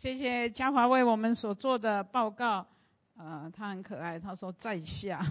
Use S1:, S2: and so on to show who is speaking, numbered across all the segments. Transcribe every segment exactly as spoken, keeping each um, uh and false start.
S1: 谢谢嘉华为我们所做的报告。呃，他很可爱，他说在下。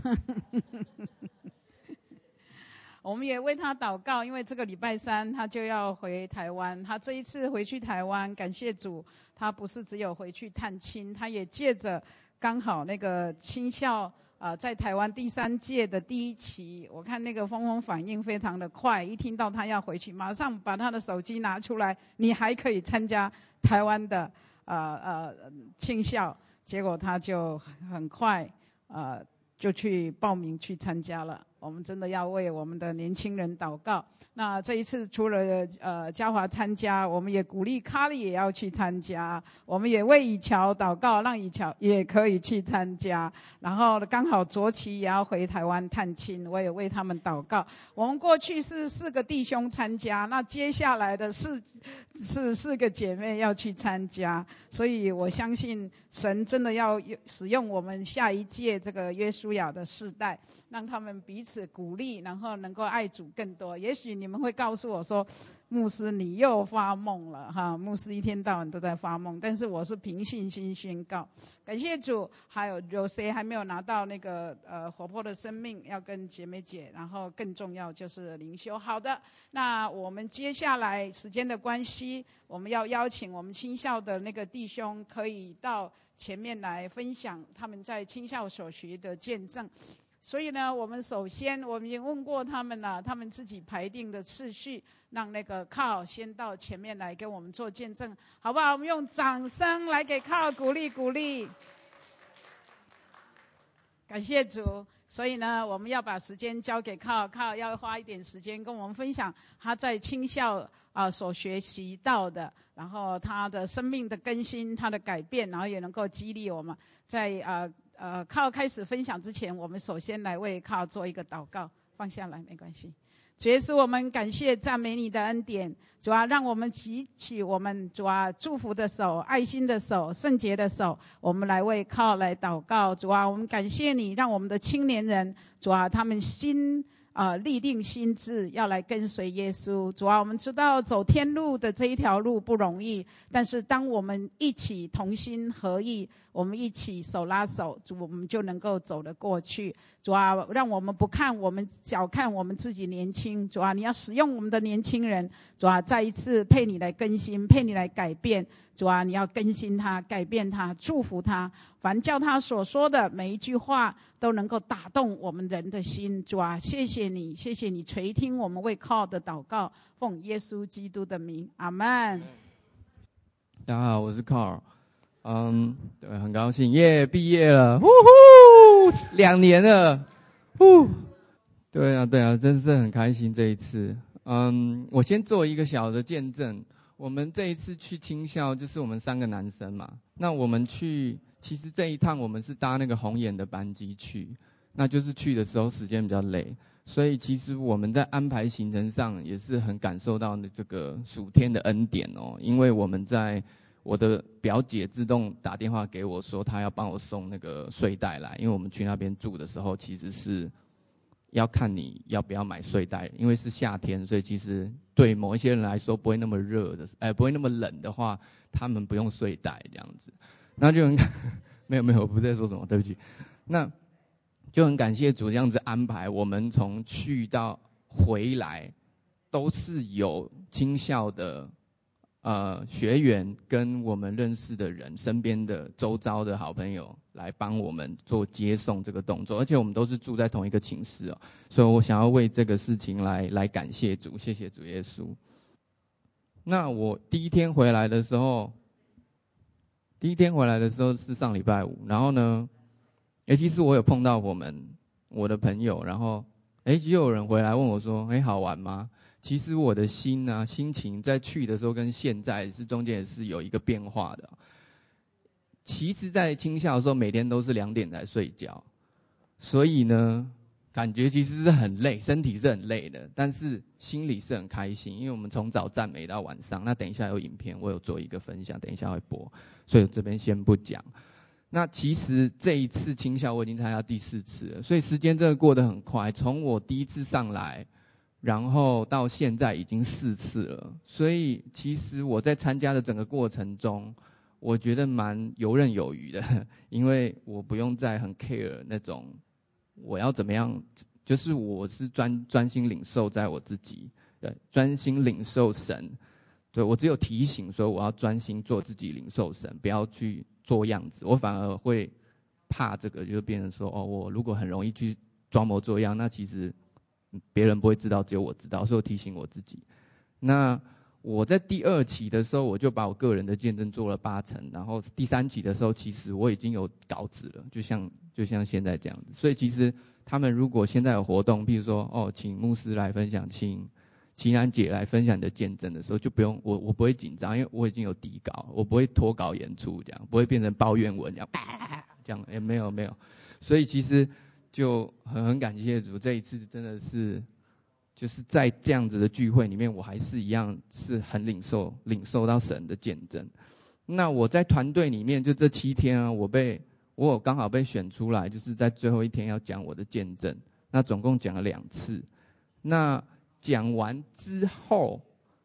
S1: 我们也为他祷告，因为这个礼拜三他就要回台湾。他这一次回去台湾，感谢主，他不是只有回去探亲，他也借着刚好那个青校呃，在台湾第三届的第一期，我看那个峰峰反应非常的快，一听到他要回去，马上把他的手机拿出来，你还可以参加台湾的呃呃青校，结果他就很快呃就去报名去参加了。我们真的要为我们的年轻人祷告。那这一次除了呃嘉华参加，我们也鼓励卡利也要去参加，我们也为以乔祷告，让以乔也可以去参加。然后刚好卓奇也要回台湾探亲，我也为他们祷告。我们过去是四个弟兄参加，那接下来的是是四个姐妹要去参加，所以我相信神真的要使用我们下一届这个约书亚的世代，让他们彼此鼓励，然后能够爱主更多。也许你们会告诉我说，牧师你又发梦了哈，牧师一天到晚都在发梦，但是我是凭信心宣告，感谢主。还有有谁还没有拿到那个呃活泼的生命，要跟姐妹姐，然后更重要就是灵修。好的，那我们接下来时间的关系，我们要邀请我们青校的那个弟兄可以到前面来分享他们在青校所学的见证。所以呢，我们首先我们已经问过他们了，他们自己排定的次序，让那个靠先到前面来跟我们做见证，好不好？我们用掌声来给靠鼓励鼓励。感谢主。所以呢，我们要把时间交给靠，靠要花一点时间跟我们分享他在青校啊、呃、所学习到的，然后他的生命的更新，他的改变，然后也能够激励我们在呃。呃，靠开始分享之前，我们首先来为靠做一个祷告。放下来没关系。主耶稣，我们感谢赞美你的恩典，主啊，让我们举起我们主啊祝福的手、爱心的手、圣洁的手，我们来为靠来祷告。主啊，我们感谢你，让我们的青年人主啊，他们心呃，立定心志要来跟随耶稣。主啊，我们知道走天路的这一条路不容易，但是当我们一起同心合意，我们一起手拉手，主，我们就能够走得过去。主啊，让我们不看我们小看我们自己年轻，主啊，你要使用我们的年轻人，主啊，再一次配你来更新，配你来改变。主啊，你要更新他，改变他，祝福他，凡叫他所说的每一句话都能够打动我们人的心。主啊，谢谢你，谢谢你垂听我们为靠的祷告，奉耶稣基督的名，阿们。
S2: 大家好，我是 Carl。嗯，对，很高兴，耶，毕业了，呼呼，两年了，呼，对啊，对啊，真是很开心这一次。嗯，我先做一个小的见证。我们这一次去青校，就是我们三个男生嘛。那我们去，其实这一趟我们是搭那个红眼的班机去，那就是去的时候时间比较累，所以其实我们在安排行程上也是很感受到这个属天的恩典哦。因为我们在我的表姐自动打电话给我说，她要帮我送那个睡袋来，因为我们去那边住的时候其实是要看你要不要买睡袋，因为是夏天，所以其实对某一些人来说不会那么热的，哎，不会那么冷的话，他们不用睡袋这样子。那就很没有没有，我不是在说什么，对不起。那就很感谢主这样子安排，我们从去到回来都是有青校的呃学员跟我们认识的人，身边的周遭的好朋友来帮我们做接送这个动作，而且我们都是住在同一个寝室哦，所以我想要为这个事情来来感谢主，谢谢主耶稣。那我第一天回来的时候，第一天回来的时候是上礼拜五，然后呢，诶，其实我有碰到我们我的朋友，然后诶，就有人回来问我说，诶，好玩吗？其实我的心啊，心情在去的时候跟现在是中间也是有一个变化的。其实在青校的时候每天都是两点才睡觉，所以呢感觉其实是很累，身体是很累的，但是心里是很开心，因为我们从早赞美到晚上。那等一下有影片，我有做一个分享，等一下会播，所以我这边先不讲。那其实这一次青校我已经参加第四次了，所以时间真的过得很快，从我第一次上来然后到现在已经四次了，所以其实我在参加的整个过程中， 我觉得蛮游刃有余的，因为我不用再很 care 那种我要怎么样，就是我是专专心领受在我自己，对，专心领受神。对，我只有提醒说我要专心做自己领受神，不要去做样子。我反而会怕这个，就变成说哦，我如果很容易去装模作样，那其实别人不会知道，只有我知道，所以我提醒我自己。那我在第二期的时候，我就把我个人的见证做了八成，然后第三期的时候，其实我已经有稿子了，就像就像现在这样子。所以其实他们如果现在有活动，譬如说哦，请牧师来分享，请齐楠姐来分享你的见证的时候，就不用我我不会紧张，因为我已经有底稿，我不会脱稿演出，这样不会变成抱怨文这样，这样也没有没有。所以其实就很很感谢主，这一次真的是就是在这样子的聚会里面，我还是一样是很领受领受到神的见证。那我在团队里面就这七天啊，我被我有刚好被选出来，就是在最后一天要讲我的见证。那总共讲了两次。那讲完之后，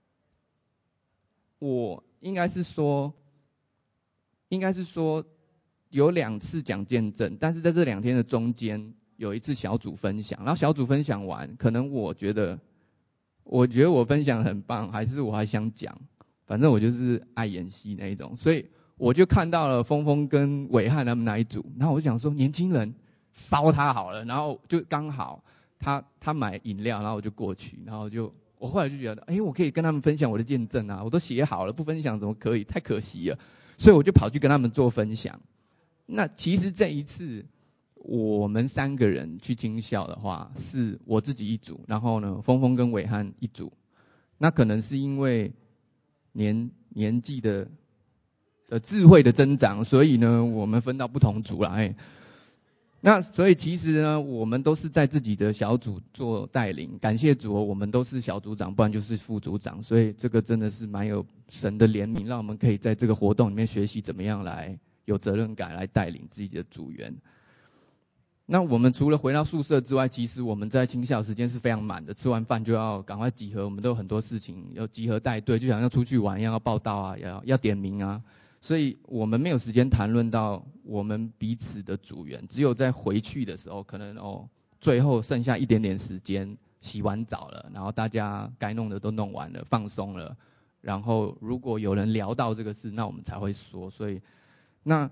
S2: 我应该是说，应该是说有两次讲见证，但是在这两天的中间有一次小组分享，然后小组分享完，可能我觉得，我觉得我分享很棒，还是我还想讲，反正我就是爱演戏那一种，所以我就看到了峰峰跟伟汉他们那一组，然后我就想说年轻人烧他好了，然后就刚好。他他买饮料，然后我就过去，然后就我后来就觉得，哎，我可以跟他们分享我的见证啊，我都写好了，不分享怎么可以？太可惜了，所以我就跑去跟他们做分享。那其实这一次我们三个人去军校的话，是我自己一组，然后呢，峰峰跟伟汉一组。那可能是因为年年纪的的智慧的增长，所以呢，我们分到不同组来。那所以其实呢，我们都是在自己的小组做带领，感谢主，我们都是小组长，不然就是副组长，所以这个真的是蛮有神的怜悯，让我们可以在这个活动里面学习怎么样来有责任感来带领自己的组员。那我们除了回到宿舍之外，其实我们在青校时间是非常满的，吃完饭就要赶快集合，我们都有很多事情要集合带队，就想要出去玩一样，要报道啊，要要点名啊。所以我们没有时间谈论到我们彼此的组员，只有在回去的时候，可能哦，最后剩下一点点时间，洗完澡了，然后大家该弄的都弄完了，放松了，然后如果有人聊到这个事，那我们才会说。所以，那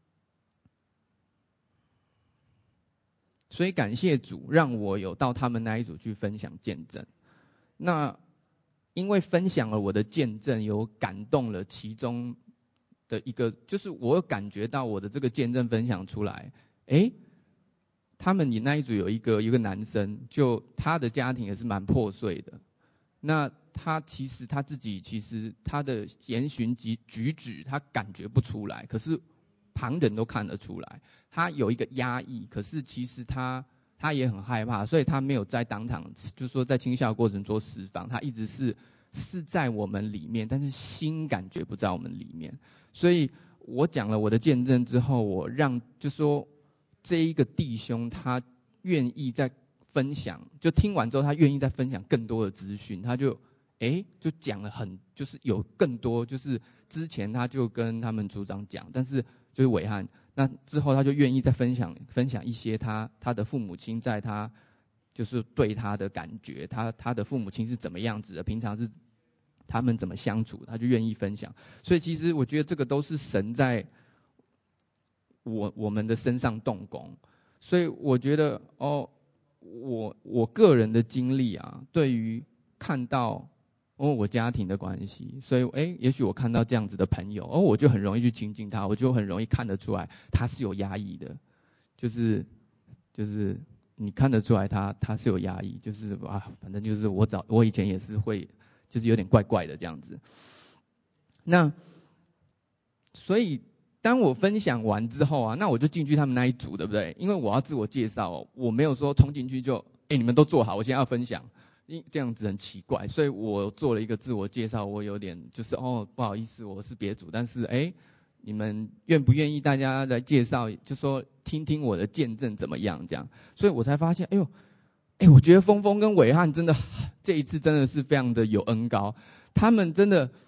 S2: 所以感谢主，让我有到他们那一组去分享见证。那因为分享了我的见证，有感动了其中的一个，就是我有感觉到我的这个见证分享出来，哎，他们你那一组有一个一个男生，就他的家庭也是蛮破碎的，那他其实他自己其实他的言行及举止他感觉不出来，可是旁人都看得出来，他有一个压抑，可是其实他他也很害怕，所以他没有在当场，就是说在青校过程做释放，他一直是是在我们里面，但是心感觉不在我们里面。所以我讲了我的见证之后，我让就说这一个弟兄他愿意再分享，就听完之后他愿意再分享更多的资讯，他就哎就讲了很就是有更多，就是之前他就跟他们组长讲，但是就是伟汉，那之后他就愿意再分享分享一些他他的父母亲在他就是对他的感觉，他他的父母亲是怎么样子的，平常是他们怎么相处，他就愿意分享。所以其实我觉得这个都是神在我我们的身上动工。所以我觉得哦，我我个人的经历啊，对于看到哦我家庭的关系，所以哎，也许我看到这样子的朋友，哦，我就很容易去亲近他，我就很容易看得出来他是有压抑的，就是就是你看得出来他他是有压抑，就是啊，反正就是我早我以前也是会。就是有点怪怪的这样子。那所以当我分享完之后啊，那我就进去他们那一组，对不对？因为我要自我介绍哦，我没有说冲进去就哎你们都坐好，我现在要分享，因这样子很奇怪，所以我做了一个自我介绍，我有点就是哦不好意思，我是别组，但是哎你们愿不愿意大家来介绍，就说听听我的见证怎么样这样，所以我才发现，哎呦。哎，我觉得峰峰跟伟汉真的这一次真的是非常的有恩膏，他们真的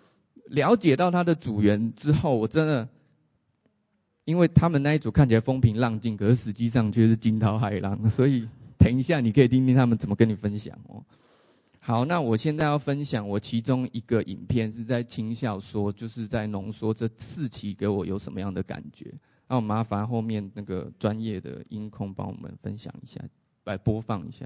S2: 了解到他的组员之后，我真的，因为他们那一组看起来风平浪静，可是实际上却是惊涛骇浪，所以等一下你可以听听他们怎么跟你分享哦。好，那我现在要分享我其中一个影片，是在轻笑说，就是在浓缩这四期给我有什么样的感觉。那我麻烦后面那个专业的音控帮我们分享一下，来播放一下。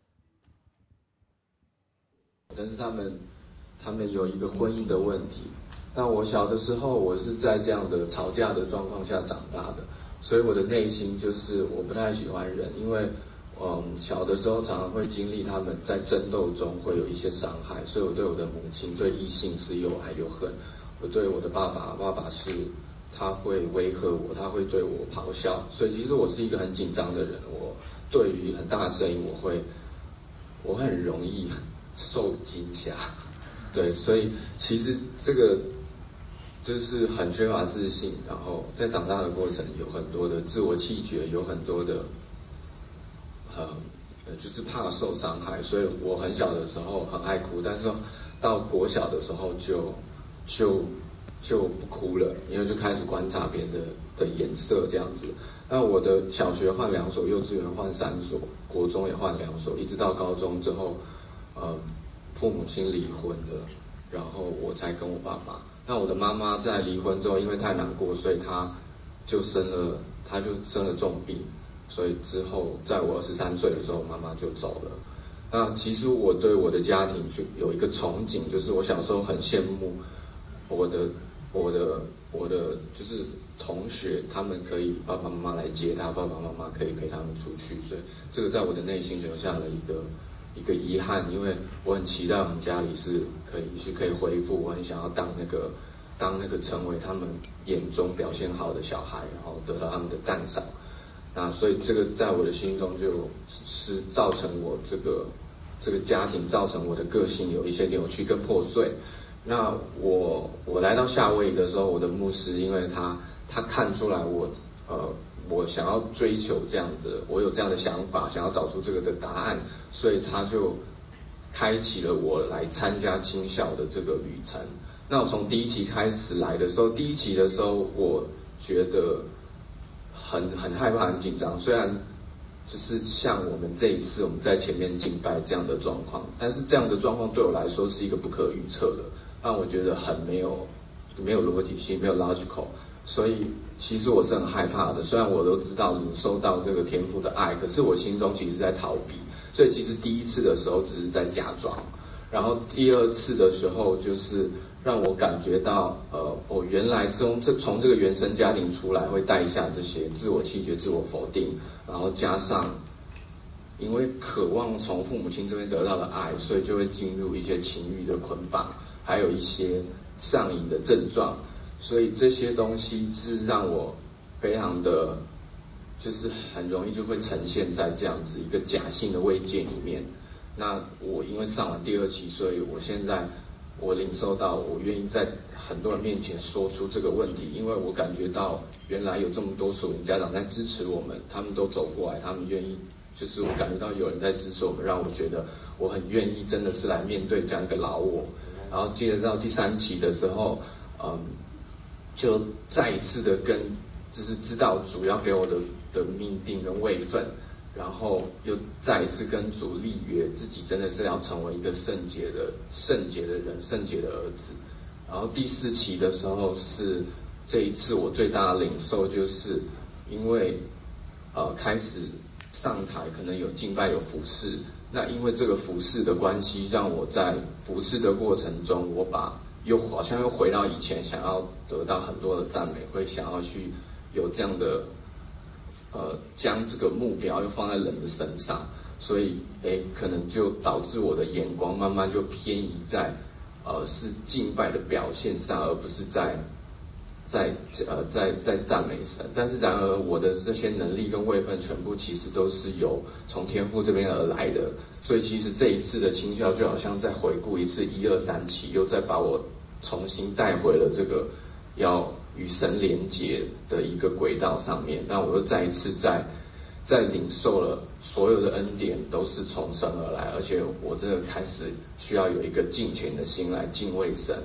S3: 但是他们，他们有一个婚姻的问题。那我小的时候，我是在这样的吵架的状况下长大的，所以我的内心就是我不太喜欢人，因为。嗯，小的时候常常会经历他们在争斗中会有一些伤害，所以我对我的母亲对异性是又爱又恨。我对我的爸爸，爸爸是他会威吓我，他会对我咆哮，所以其实我是一个很紧张的人。我对于很大的声音，我会我很容易受惊吓。对，所以其实这个就是很缺乏自信，然后在长大的过程有很多的自我弃绝，有很多的。呃，就是怕受伤害，所以我很小的时候很爱哭，但是到国小的时候就就就不哭了，因为就开始观察别人的的颜色这样子。那我的小学换两所，幼稚园换三所，国中也换两所，一直到高中之后，呃，父母亲离婚了，然后我才跟我爸妈。那我的妈妈在离婚之后，因为太难过，所以她就生了，她就生了重病。所以之后，在我二十三岁的时候，妈妈就走了。那其实我对我的家庭就有一个憧憬，就是我小时候很羡慕我的、我的、我的，就是同学，他们可以爸爸妈妈来接他，爸爸妈妈可以陪他们出去。所以这个在我的内心留下了一个一个遗憾，因为我很期待我们家里是可以是可以恢复，我很想要当那个当那个成为他们眼中表现好的小孩，然后得到他们的赞赏。那所以这个在我的心中就是造成我这个这个家庭造成我的个性有一些扭曲跟破碎。那我我来到夏威夷的时候，我的牧师因为他他看出来我呃我想要追求这样的，我有这样的想法，想要找出这个的答案，所以他就开启了我来参加青校的这个旅程。那我从第一期开始来的时候，第一期的时候我觉得。很很害怕，很紧张。虽然就是像我们这一次我们在前面敬拜这样的状况，但是这样的状况对我来说是一个不可预测的，让我觉得很没有没有逻辑性，没有 logical。所以其实我是很害怕的。虽然我都知道领受到这个天父的爱，可是我心中其实是在逃避。所以其实第一次的时候只是在假装，然后第二次的时候就是让我感觉到，呃，我原来从这从这个原生家庭出来，会带下这些自我弃绝、自我否定，然后加上因为渴望从父母亲这边得到的爱，所以就会进入一些情欲的捆绑，还有一些上瘾的症状，所以这些东西是让我非常的，就是很容易就会呈现在这样子一个假性的慰藉里面。那我因为上完第二期，所以我现在。我领受到，我愿意在很多人面前说出这个问题，因为我感觉到原来有这么多属灵家长在支持我们，他们都走过来，他们愿意，就是我感觉到有人在支持我们，让我觉得我很愿意，真的是来面对这样一个老我。然后接着到第三期的时候，嗯，就再一次的跟，就是知道主要给我的的命定跟位分。然后又再一次跟主立约，自己真的是要成为一个圣洁的、圣洁的人、圣洁的儿子。然后第四期的时候是这一次我最大的领受，就是因为呃开始上台，可能有敬拜、有服侍。那因为这个服侍的关系，让我在服侍的过程中，我把又好像又回到以前，想要得到很多的赞美，会想要去有这样的。呃，将这个目标又放在人的身上，所以，诶，可能就导致我的眼光慢慢就偏移在，呃，是敬拜的表现上，而不是在，在呃，在在赞美神。但是，然而我的这些能力跟位分，全部其实都是由从天父这边而来的。所以，其实这一次的青校就好像再回顾一次一二三期，又再把我重新带回了这个要。与神连结的一个轨道上面，那我又再一次在在领受了所有的恩典都是从神而来，而且我这个开始需要有一个敬虔的心来敬畏神，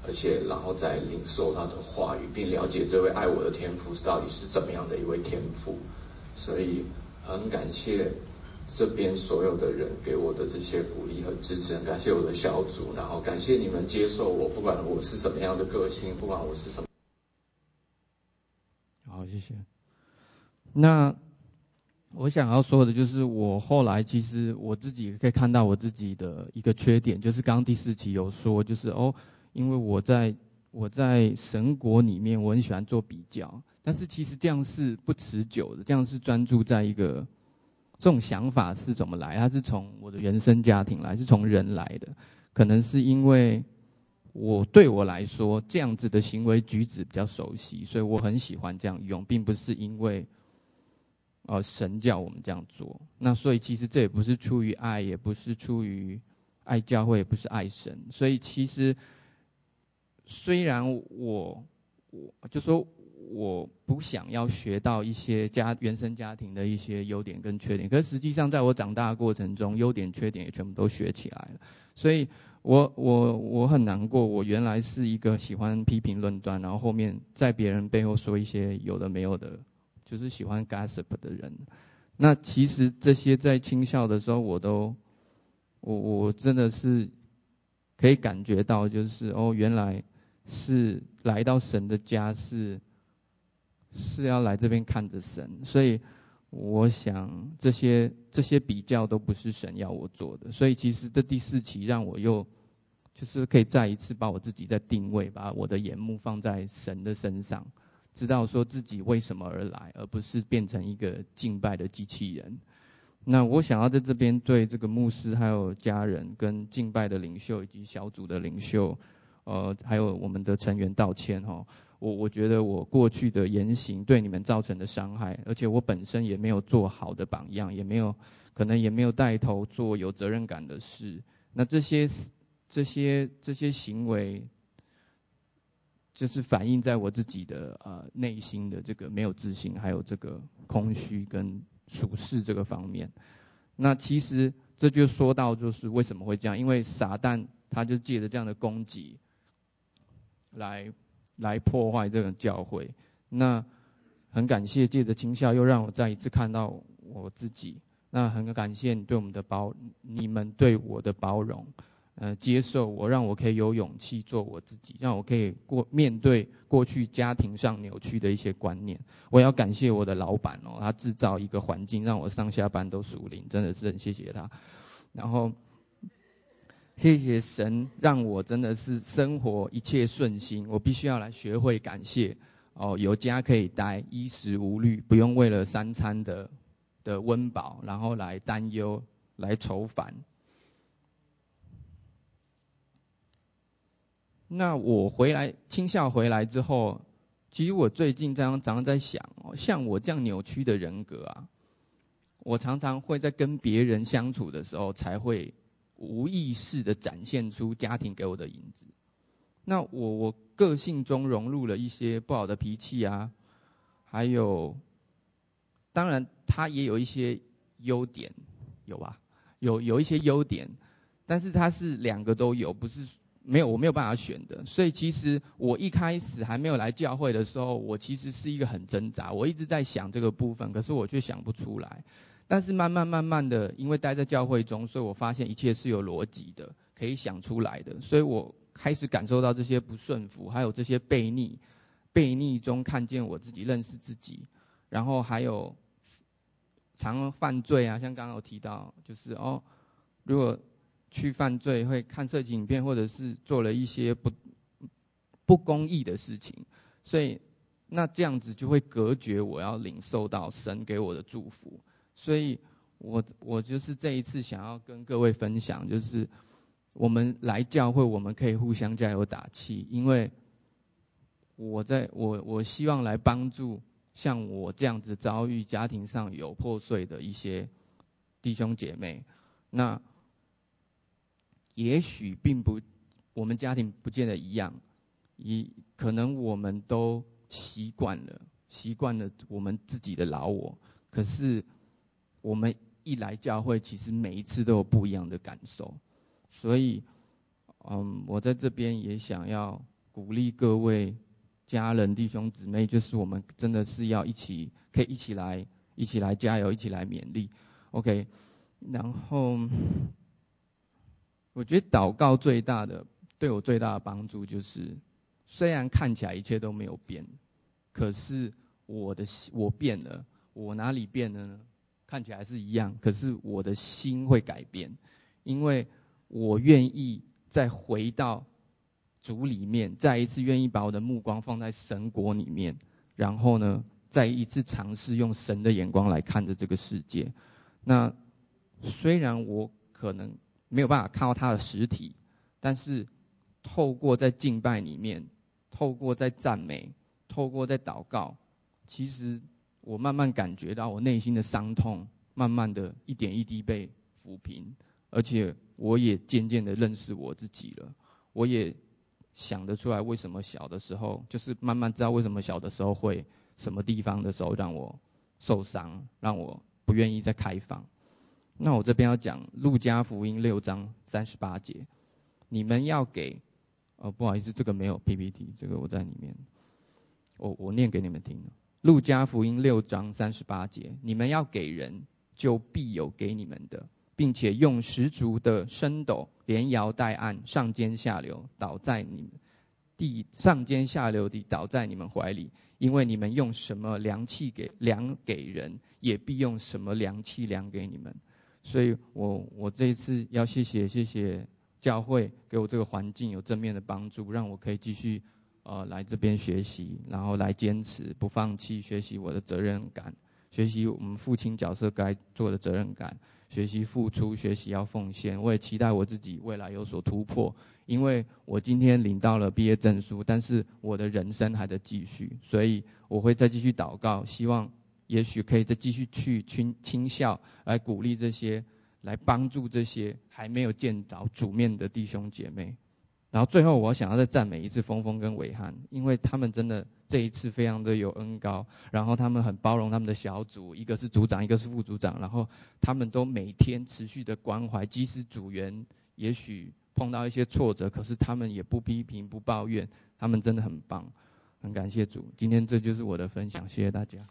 S3: 而且然后再领受他的话语，并了解这位爱我的天父是到底是怎么样的一位天父。所以很感谢这边所有的人给我的这些鼓励和支持，很感谢我的小组，然后感谢你们接受我，不管我是什么样的个性，不管我是什么。
S2: 好，谢谢。那我想要说的就是，我后来其实我自己可以看到我自己的一个缺点，就是刚刚第四期有说，就是哦，因为我在我在神国里面，我很喜欢做比较，但是其实这样是不持久的，这样是专注在一个这种想法是怎么来？它是从我的原生家庭来，是从人来的，可能是因为我对我来说这样子的行为举止比较熟悉，所以我很喜欢这样用，并不是因为呃神叫我们这样做。那所以其实这也不是出于爱，也不是出于爱教会，也不是爱神。所以其实虽然我我就说我不想要学到一些家原生家庭的一些优点跟缺点，可是实际上在我长大的过程中，优点缺点也全部都学起来了。所以我我我很难过，我原来是一个喜欢批评论断，然后后面在别人背后说一些有的没有的，就是喜欢 gossip 的人。那其实这些在青校的时候，我都我我真的是可以感觉到，就是哦，原来是来到神的家是是要来这边看着神，所以我想这些这些比较都不是神要我做的。所以其实这第四期让我又就是可以再一次把我自己再定位，把我的眼目放在神的身上，知道说自己为什么而来，而不是变成一个敬拜的机器人。那我想要在这边对这个牧师还有家人跟敬拜的领袖以及小组的领袖呃，还有我们的成员道歉哈。我我觉得我过去的言行对你们造成的伤害，而且我本身也没有做好的榜样，也没有可能也没有带头做有责任感的事。那这些这些这些行为，就是反映在我自己的呃内心的这个没有自信，还有这个空虚跟属世这个方面。那其实这就说到就是为什么会这样，因为撒旦他就借着这样的攻击来来破坏这个教会。那很感谢借着青校又让我再一次看到我自己。那很感谢你对我们的包，你们对我的包容，呃，接受我，让我可以有勇气做我自己，让我可以过面对过去家庭上扭曲的一些观念。我也要感谢我的老板哦，他制造一个环境让我上下班都属灵，真的是很谢谢他。然后谢谢神，让我真的是生活一切顺心。我必须要来学会感谢哦，有家可以待，衣食无虑，不用为了三餐的的温饱，然后来担忧，来愁烦。那我回来青校回来之后，其实我最近这样常常在想哦，像我这样扭曲的人格啊，我常常会在跟别人相处的时候，才会无意识的展现出家庭给我的影子。那我我个性中融入了一些不好的脾气啊，还有，当然他也有一些优点，有吧？有有一些优点，但是他是两个都有，不是没有我没有办法选的。所以其实我一开始还没有来教会的时候，我其实是一个很挣扎，我一直在想这个部分，可是我却想不出来。但是慢慢慢慢的，因为待在教会中，所以我发现一切是有逻辑的，可以想出来的。所以我开始感受到这些不顺服，还有这些悖逆，悖逆中看见我自己，认识自己，然后还有常犯罪啊，像刚刚有提到，就是哦，如果去犯罪会看色情影片，或者是做了一些不不公义的事情，所以那这样子就会隔绝我要领受到神给我的祝福。所以我我就是这一次想要跟各位分享，就是我们来教会，我们可以互相加油打气，因为我在我我希望来帮助像我这样子遭遇家庭上有破碎的一些弟兄姐妹。那也许并不，我们家庭不见得一样，也可能我们都习惯了，习惯了我们自己的老我，可是我们一来教会，其实每一次都有不一样的感受。所以，嗯，我在这边也想要鼓励各位家人弟兄姊妹，就是我们真的是要一起，可以一起来，一起来加油，一起来勉励。OK， 然后我觉得祷告最大的对我最大的帮助就是，虽然看起来一切都没有变，可是我的我变了，我哪里变了呢？看起来是一样，可是我的心会改变，因为我愿意再回到主里面，再一次愿意把我的目光放在神国里面，然后呢，再一次尝试用神的眼光来看着这个世界。那虽然我可能没有办法看到他的实体，但是透过在敬拜里面，透过在赞美，透过在祷告，其实我慢慢感觉到我内心的伤痛慢慢的一点一滴被抚平，而且我也渐渐的认识我自己了。我也想得出来为什么小的时候，就是慢慢知道为什么小的时候会什么地方的时候让我受伤，让我不愿意再开放。那我这边要讲路加福音六章三十八节，你们要给，哦不好意思，这个没有 P P T， 这个我在里面，我我念给你们听。路加福音六章三十八节，你们要给人，就必有给你们的，并且用十足的升斗连摇带按，上尖下流，倒在你们地上尖下流地倒在你们怀里，因为你们用什么量器给量给人，也必用什么量器量给你们。所以我我这一次要谢谢谢谢教会给我这个环境有正面的帮助，让我可以继续呃来这边学习，然后来坚持不放弃，学习我的责任感，学习我们父亲角色该做的责任感，学习付出，学习要奉献。我也期待我自己未来有所突破，因为我今天领到了毕业证书，但是我的人生还在继续，所以我会再继续祷告，希望也许可以再继续去倾倾校，来鼓励这些，来帮助这些还没有见着主面的弟兄姐妹。然后最后我想要再赞美一次峰峰跟伟汉，因为他们真的这一次非常的有恩膏，然后他们很包容他们的小组，一个是组长，一个是副组长，然后他们都每天持续的关怀，即使组员也许碰到一些挫折，可是他们也不批评不抱怨，他们真的很棒，很感谢主。今天这就是我的分享，谢谢大家。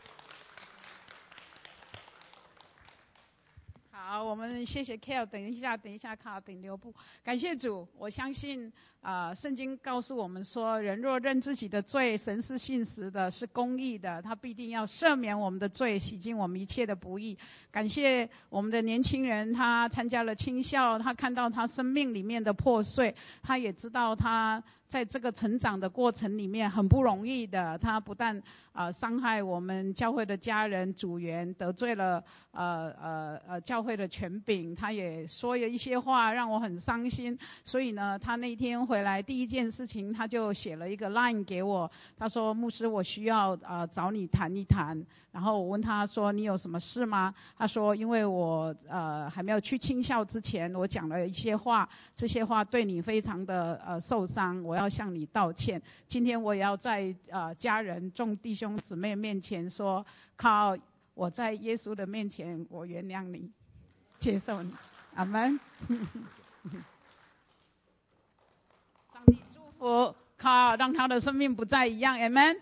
S1: 好，我们谢谢 Kale， 等一下，等一下，卡顶留步。感谢主，我相信啊、呃，圣经告诉我们说，人若认自己的罪，神是信实的，是公义的，他必定要赦免我们的罪，洗净我们一切的不义。感谢我们的年轻人，他参加了青校，他看到他生命里面的破碎，他也知道他在这个成长的过程里面很不容易的，他不但呃伤害我们教会的家人组员，得罪了呃呃呃教会的权柄，他也说了一些话让我很伤心。所以呢，他那天回来第一件事情，他就写了一个 line 给我，他说：“牧师，我需要呃找你谈一谈。”然后我问他说：“你有什么事吗？”他说：“因为我呃还没有去青校之前，我讲了一些话，这些话对你非常的呃受伤，我要向你道歉。今天我也要在呃家人众弟兄姊妹面前说，靠我在耶稣的面前，我原谅你，接受你，阿们。上帝祝福，靠让他的生命不再一样，阿们。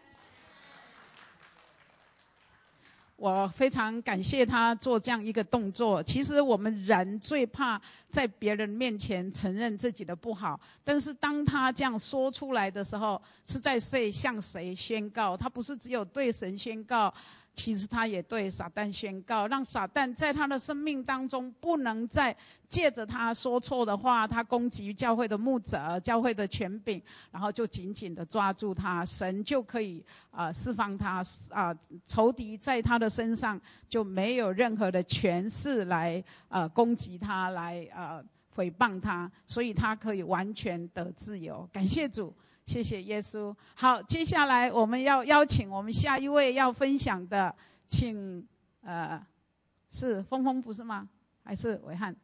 S1: 我非常感谢他做这样一个动作。其实我们人最怕在别人面前承认自己的不好，但是当他这样说出来的时候，是在谁向谁宣告？他不是只有对神宣告，其实他也对撒旦宣告，让撒旦在他的生命当中不能再借着他说错的话，他攻击教会的牧者、教会的权柄，然后就紧紧的抓住他，神就可以呃释放他啊、呃，仇敌在他的身上就没有任何的权势来呃攻击他，来呃诽谤他，所以他可以完全得自由。感谢主。谢谢耶稣。好，接下来我们要邀请我们下一位要分享的，请呃，是峰峰不是吗？还是伟汉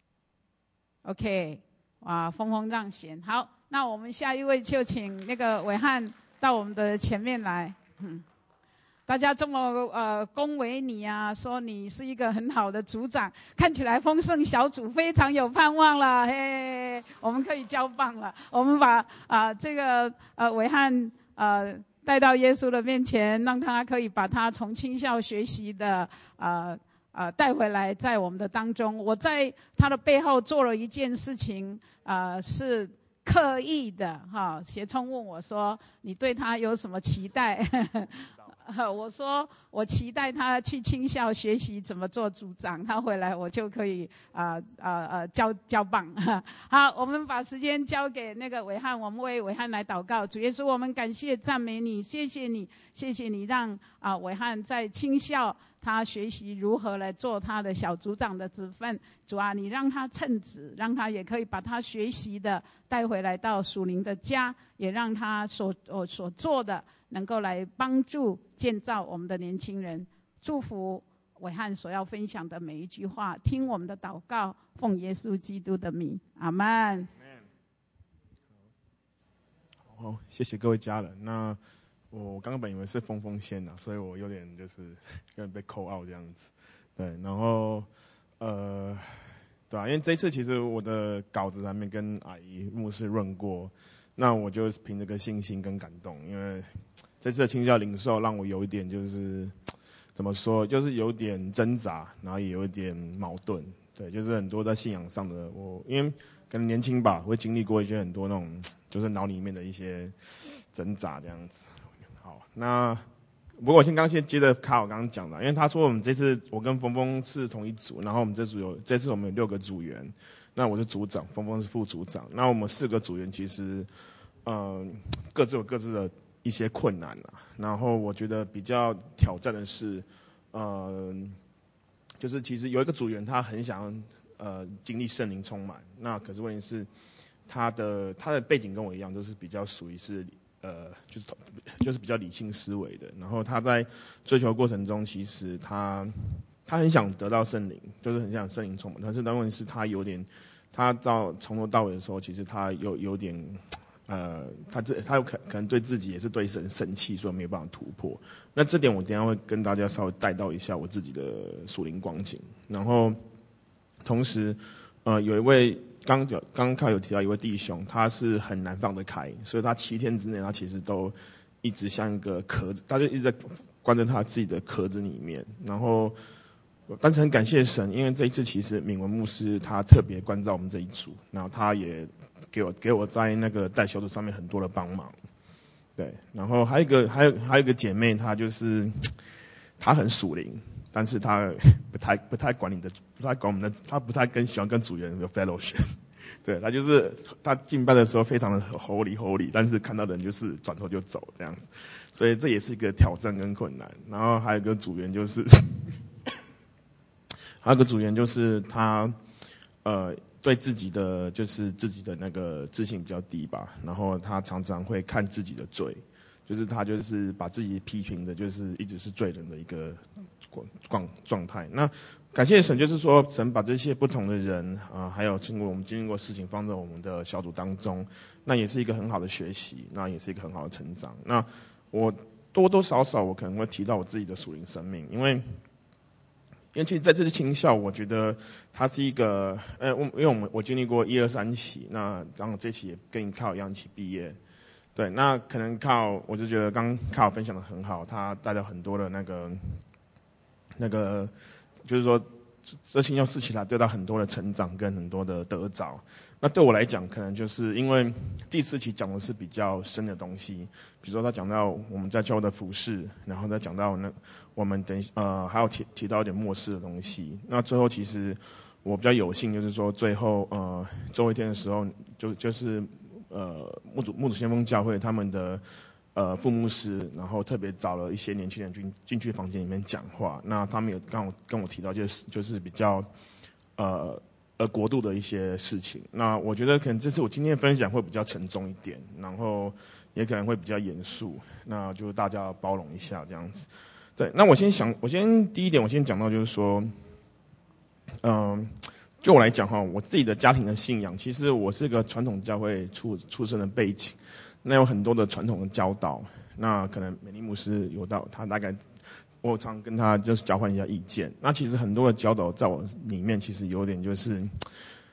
S1: ？OK， 哇，峰峰让贤。好，那我们下一位就请那个伟汉到我们的前面来。嗯，大家这么呃恭维你啊，说你是一个很好的组长，看起来丰盛小组非常有盼望了，嘿。 我们可以交棒了。我们把啊、呃、这个呃伟汉呃带到耶稣的面前，让他可以把他从青校学习的呃呃带回来，在我们的当中。我在他的背后做了一件事情，呃是刻意的哈。协聪问我说：“你对他有什么期待？”我说我期待他去青校学习怎么做组长，他回来我就可以啊啊啊交交棒。好，我们把时间交给那个伟汉，我们为伟汉来祷告。主耶稣，我们感谢赞美你，谢谢你，谢谢你让啊伟汉在青校他学习如何来做他的小组长的职分。主啊，你让他称职，让他也可以把他学习的带回来到属灵的家，也让他所我所做的能够来帮助建造我们的年轻人。祝福伟汉所要分享的每一句话，听我们的祷告，奉耶稣基督的名，阿们。
S4: 好，谢谢各位家人。那我刚刚本以为是峰峰先呐，所以我有点就是有点被扣out这样子。对，然后呃，对啊，因为这一次其实我的稿子还没跟阿姨牧师润过，那我就凭这个信心跟感动，因为这次的青校领受让我有一点就是怎么说，就是有点挣扎，然后也有一点矛盾。对，就是很多在信仰上的我，因为可能年轻吧，会经历过一些很多那种就是脑里面的一些挣扎这样子。好，那不过我先刚先接着卡我刚刚讲的，因为他说我们这次我跟峰峰是同一组，然后我们这组有这次我们有六个组员，那我是组长，峰峰是副组长，那我们四个组员其实呃各自有各自的一些困难啊，然后我觉得比较挑战的是呃就是其实有一个组员他很想呃经历圣灵充满，那可是问题是他的他的背景跟我一样，都是比较属于是呃就是就是比较理性思维的，然后他在追求过程中，其实他他很想得到圣灵，就是很想圣灵充满，但是但问题是他有点他到从头到尾的时候，其实他有有点呃他这他有可可能对自己也是对神生气，所以没有办法突破。那这点我等一下会跟大家稍微带到一下我自己的属灵光景，然后同时呃有一位刚刚刚刚有提到一位弟兄，他是很难放得开，所以他七天之内他其实都一直像一个壳子，他就一直在关在他自己的壳子里面。然后但是很感谢神，因为这一次其实敏文牧师他特别关照我们这一组，然后他也给我给我在那个带小组上面很多的帮忙。对，然后还有一个还有还有一个姐妹，她就是她很属灵，但是她不太不太管你的，不太管我们的，她不太跟喜欢跟组员有 fellowship。对，她就是她敬拜的时候非常的 holy holy， 但是看到人就是转头就走这样子，所以这也是一个挑战跟困难。然后还有一个组员就是还有一个组员就是他呃对自己的就是自己的那个自信比较低吧，然后他常常会看自己的罪，就是他就是把自己批评的就是一直是罪人的一个状状态。那感谢神，就是说神把这些不同的人啊、呃，还有经过我们经历过事情放在我们的小组当中，那也是一个很好的学习，那也是一个很好的成长。那我多多少少我可能会提到我自己的属灵生命，因为。因为其实在这次青校，我觉得它是一个，呃，我因为我们我经历过一二三期，那然后这期也跟靠一样一起毕业，对，那可能靠我就觉得刚靠分享的很好，他带了很多的那个那个，就是说这青校四期来得到很多的成长跟很多的得着。那对我来讲，可能就是因为第四期讲的是比较深的东西，比如说他讲到我们在教会的服事，然后再讲到那我们等呃还有提提到一点末世的东西。那最后其实我比较有幸，就是说最后呃最后一天的时候，就就是呃牧主牧主先锋教会他们的呃副牧师，然后特别找了一些年轻人进进去房间里面讲话。那他们有刚我跟我提到，就是就是比较呃。呃，国度的一些事情，那我觉得可能这次我今天的分享会比较沉重一点，然后也可能会比较严肃，那就大家包容一下这样子。对，那我先想，我先第一点，我先讲到就是说，嗯、呃，就我来讲哈，我自己的家庭的信仰，其实我是个传统教会出出身的背景，那有很多的传统的教导，那可能美丽牧师有到，他大概。我常跟他就是交换一下意见。那其实很多的教导在我里面，其实有点就是，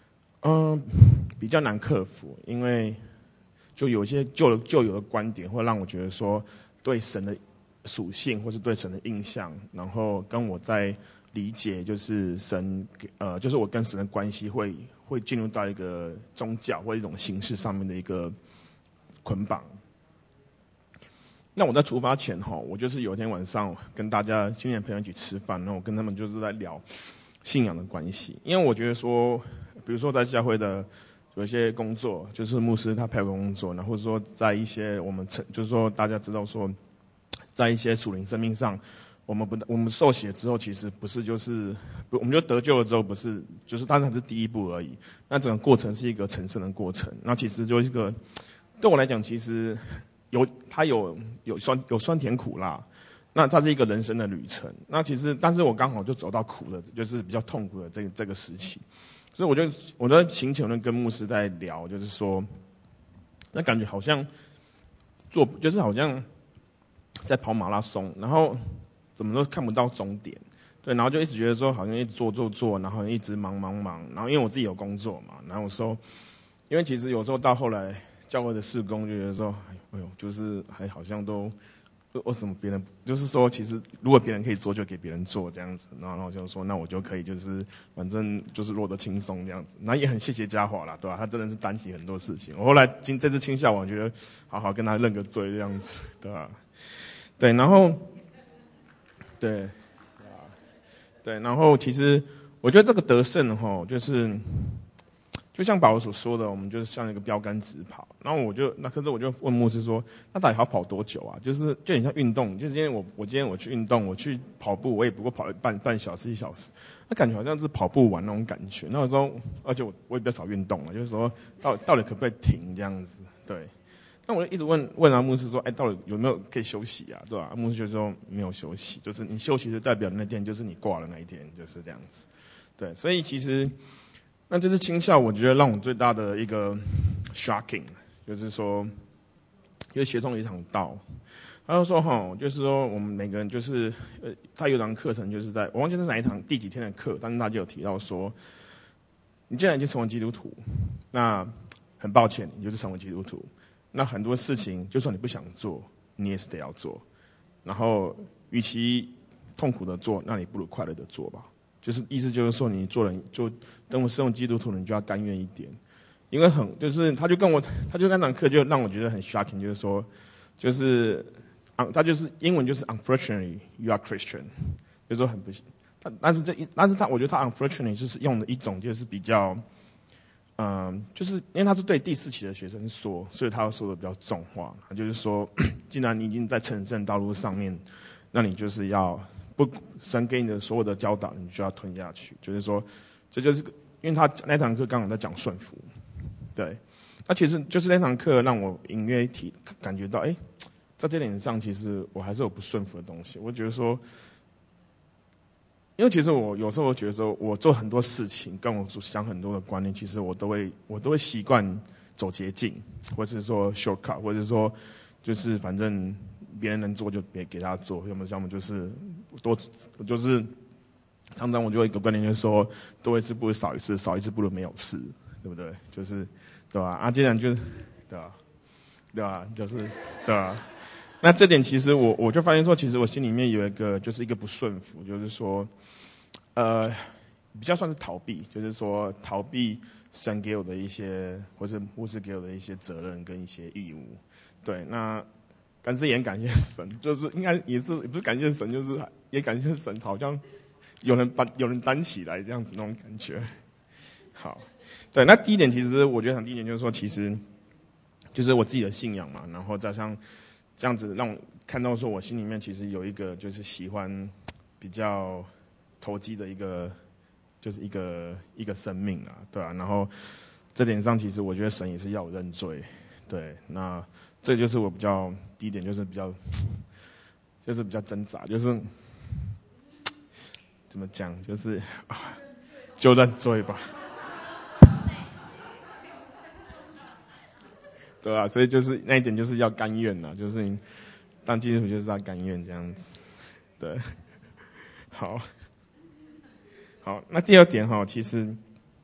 S4: 嗯，比较难克服，因为就有些旧旧有的观点会让我觉得说，对神的属性或是对神的印象，然后跟我在理解就是神呃，就是我跟神的关系会会进入到一个宗教或一种形式上面的一个捆绑。那我在出发前哈，我就是有一天晚上跟大家青年朋友一起吃饭，然后我跟他们就是在聊信仰的关系，因为我觉得说，比如说在教会的有一些工作，就是牧师他配合工作，然后或者说在一些我们就是说大家知道说，在一些属灵生命上，我们不我们受洗之后，其实不是就是我们就得救了之后，不是就是当然是第一步而已，那整个过程是一个成圣的过程，那其实就是一个对我来讲，其实。有它有有酸有酸甜苦辣，那它是一个人生的旅程。那其实，但是我刚好就走到苦的，就是比较痛苦的这个这个时期，所以我就我在请求呢跟牧师在聊，就是说，那感觉好像做就是好像在跑马拉松，然后怎么都看不到终点，对，然后就一直觉得说好像一直做做做，然后一直忙忙忙，然后因为我自己有工作嘛，然后有时候因为其实有时候到后来。教会的事工就觉得说，哎呦，就是还好像都为什么别人就是说，其实如果别人可以做，就给别人做这样子。然后就说，那我就可以就是反正就是落得轻松这样子。那也很谢谢嘉华啦，对吧、啊？他真的是担起很多事情。我后来今这次青校，我觉得好好跟他认个罪这样子，对吧、啊？对，然后对，对啊，对，然后其实我觉得这个得胜哈，就是。就像保罗所说的，我们就是像一个标杆直跑。然后我就那可是我就问牧师说，那到底要跑多久啊？就是就很像运动，就是今天我我今天我去运动，我去跑步，我也不过跑了半半小时一小时，那感觉好像是跑步完那种感觉。那有时候，而且我我也比较少运动了，就是说到到底可不可以停这样子？对。那我就一直问问啊牧师说，哎，到底有没有可以休息啊？对吧、啊？牧师就说没有休息，就是你休息就代表那天就是你挂了那一天，就是这样子。对，所以其实。那这次青校，我觉得让我最大的一个 shocking， 就是说，因为协同有一场道，他就说哈，就是说我们每个人就是呃，他有堂课程就是在我忘记是哪一堂第几天的课，但是他就有提到说，你既然已经成为基督徒，那很抱歉，你就是成为基督徒，那很多事情就算你不想做，你也是得要做，然后与其痛苦的做，那你不如快乐的做吧。就是意思就是说，你做人就等我身为基督徒，你就要甘愿一点，因为很就是他就跟我，他就那堂课就让我觉得很 shocking， 就是说，就是他就是英文就是 unfortunately you are Christian， 就是说很不幸，他但是这一但是他我觉得他 unfortunately 就是用的一种就是比较，嗯，就是因为他是对第四期的学生说，所以他要说的比较重话，他就是说，既然你已经在成圣道路上面，那你就是要。不，神给你的所有的教导，你就要吞下去。就是说，这就是因为他那堂课刚好在讲顺服，对。那其实就是那堂课让我隐约体感觉到，哎，在这点上，其实我还是有不顺服的东西。我觉得说，因为其实我有时候我觉得说，我做很多事情，跟我想很多的观念，其实我都会我都会习惯走捷径，或是说 shortcut， 或者说就是反正。别人能做就别给他做，要么要么就是多就是常常我就有一个观念就是说多一次不如少一次，少一次不如没有事，对不对？就是对吧？啊，既然就是对吧？对吧？就是对吧？那这点其实我我就发现说，其实我心里面有一个就是一个不顺服，就是说呃比较算是逃避，就是说逃避神给我的一些或是牧师给我的一些责任跟一些义务，对那。但是也很感谢神，就是应该也是也不是感谢神，就是也感谢神，好像有人把有人担起来这样子那种感觉。好，对，那第一点其实我觉得第一点就是说，其实就是我自己的信仰嘛，然后加上这样子让我看到说我心里面其实有一个就是喜欢比较投机的一个就是一个一个生命啊，对啊，然后这点上其实我觉得神也是要我认罪。对，那这就是我比较第一点，就是比较，就是比较挣扎，就是怎么讲，就是啊，就认罪吧，对吧、啊？所以就是那一点，就是要甘愿呐，就是你当基督徒就是要甘愿这样子，对，好，好，那第二点哈，其实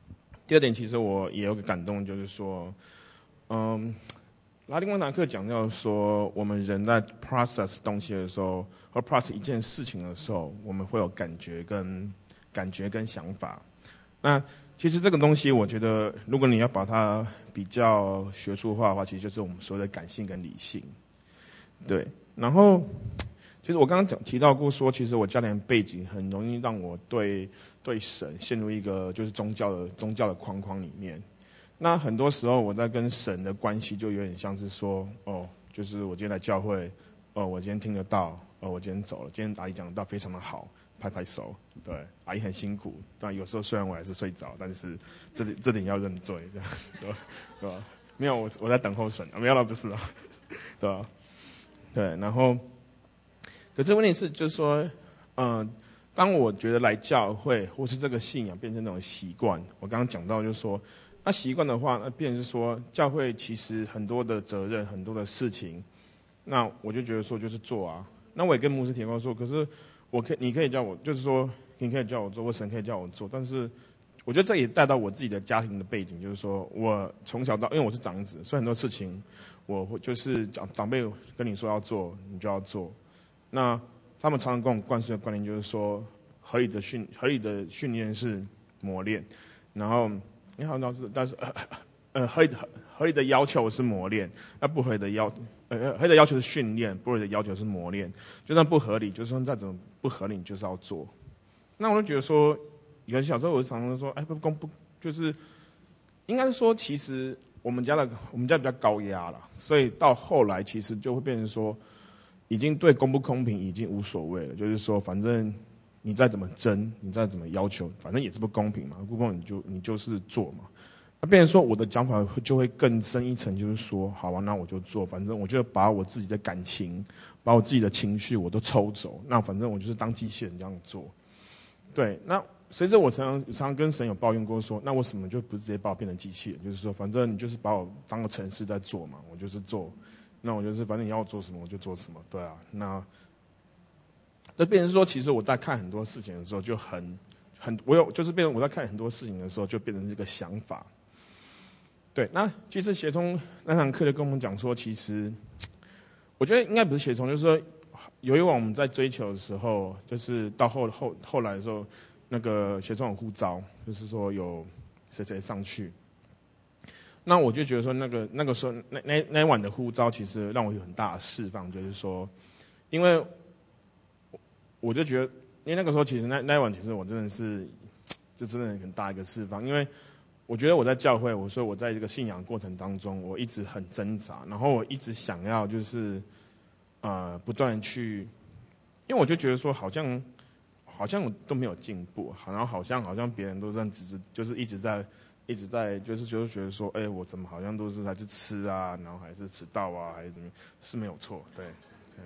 S4: 第二点，其实我也有个感动，就是说，嗯，拉丁文堂课讲到说，我们人在 process 东西的时候，或 process 一件事情的时候，我们会有感觉跟感觉跟想法。那其实这个东西，我觉得，如果你要把它比较学术化的话，其实就是我们所谓的感性跟理性。对，然后其实我刚刚讲提到过说，其实我家庭背景很容易让我对对神陷入一个就是宗教的宗教的框框里面。那很多时候我在跟神的关系就有点像是说，哦，就是我今天来教会，哦，我今天听得到，哦，我今天走了，今天阿姨讲的道非常的好，拍拍手。对，阿姨很辛苦，但有时候虽然我还是睡着，但是这点这点要认罪，这样子，对吧？对吧？没有，我我在等候神啊，没有啦，不是啊，对吧？对，然后，可是问题是，就是说，嗯、呃，当我觉得来教会或是这个信仰变成那种习惯，我刚刚讲到就是说，那习惯的话，那变成是说，教会其实很多的责任，很多的事情，那我就觉得说就是做啊。那我也跟牧师提过说，可是我可以你可以叫我，就是说你可以叫我做，或神可以叫我做，但是我觉得这也带到我自己的家庭的背景，就是说我从小到，因为我是长子，所以很多事情我会就是长长辈跟你说要做，你就要做。那他们常常跟我灌输的观念就是说，合理的训合理的训练是磨练，然后你好像是但是呃呃合理的合理的要求是磨练，那不合理的要呃合理的要求是训练，不合理的要求是磨练。就算不合理，就算再怎么不合理，你就是要做。那我就觉得说，以前小时候我常常说，哎，不公不就是应该是说，其实我们家的我们家比较高压了，所以到后来其实就会变成说，已经对公不公平已经无所谓了，就是说反正你再怎么争，你再怎么要求，反正也是不公平嘛，不公平你就你就是做嘛。那变成说我的讲法就会更深一层，就是说，好啊，那我就做，反正我就把我自己的感情，把我自己的情绪我都抽走，那反正我就是当机器人这样做。对，那随着我常常常常跟神有抱怨过说，那为什么就不直接把我变成机器人？就是说，反正你就是把我当个程式在做嘛，我就是做，那我就是反正你要我做什么我就做什么，对啊。那这变成说，其实我在看很多事情的时候就很很，我有就是变成我在看很多事情的时候就变成这个想法。对，那其实协聪那堂课就跟我们讲说，其实我觉得应该不是协聪，就是说。有一晚我们在追求的时候，就是到后后后来的时候，那个协聪有呼召，就是说有谁谁上去。那我就觉得说，那个那个时候那那那一晚的呼召，其实让我有很大的释放，就是说，因为我就觉得，因为那个时候其实那那一晚，其实我真的是，就真的很大一个释放，因为我觉得我在教会，我说我在这个信仰过程当中，我一直很挣扎，然后我一直想要就是。呃，不断去，因为我就觉得说，好像好像都没有进步，然后好像好像别人都这样只是就是一直在一直在就是就是觉得说，哎，我怎么好像都是还是吃啊，然后还是迟到啊，还是怎么样，是没有错，对，嗯、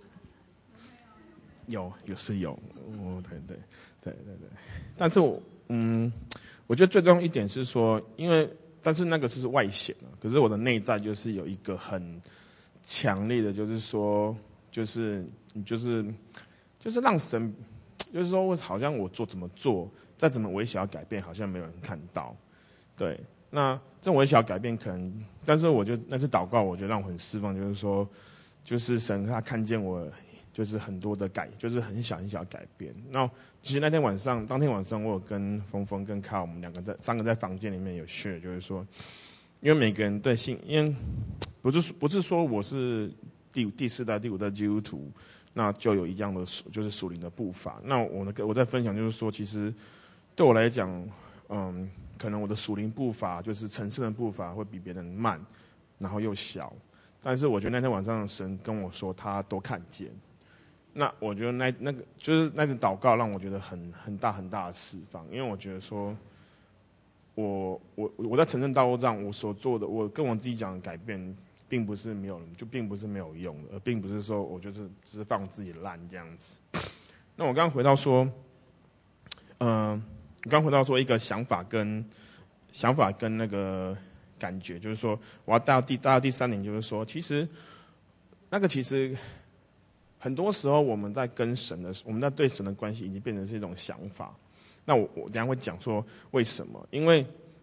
S4: 有有是有，哦，对对对对对，但是我嗯，我觉得最重要一点是说，因为但是那个是外显的，可是我的内在就是有一个很。强烈的，就是说，就是你就是，就是让神，就是说，好像我做怎么做，再怎么微小改变，好像没有人看到。对，那这种微小改变可能，但是我就那次祷告，我觉得让我很释放，就是说，就是神他看见我，就是很多的改，就是很小很小的改变。那其实那天晚上，当天晚上我有跟峰峰跟卡，我们两个在三个在房间里面有 share， 就是说，因为每个人对信，因为。不是不是说我是第第四代、第五代基督徒，那就有一样的就是属灵的步伐。那我呢，我在分享就是说，其实对我来讲，嗯，可能我的属灵步伐就是成圣的步伐会比别人慢，然后又小。但是我觉得那天晚上神跟我说，他都看见。那我觉得那那个就是那个祷告让我觉得很很大很大的释放，因为我觉得说。我我我在成圣道路上，我所做的，我跟我自己讲的改变，并不是没有，就并不是没有用的，而并不是说我就是只是放自己烂这样子。那我刚刚回到说，嗯、呃，我刚回到说一个想法跟想法跟那个感觉，就是说我要带到第带到第三点，就是说，其实那个其实很多时候我们在跟神的，我们在对神的关系已经变成是一种想法。那我我等一下会讲说为什么？因为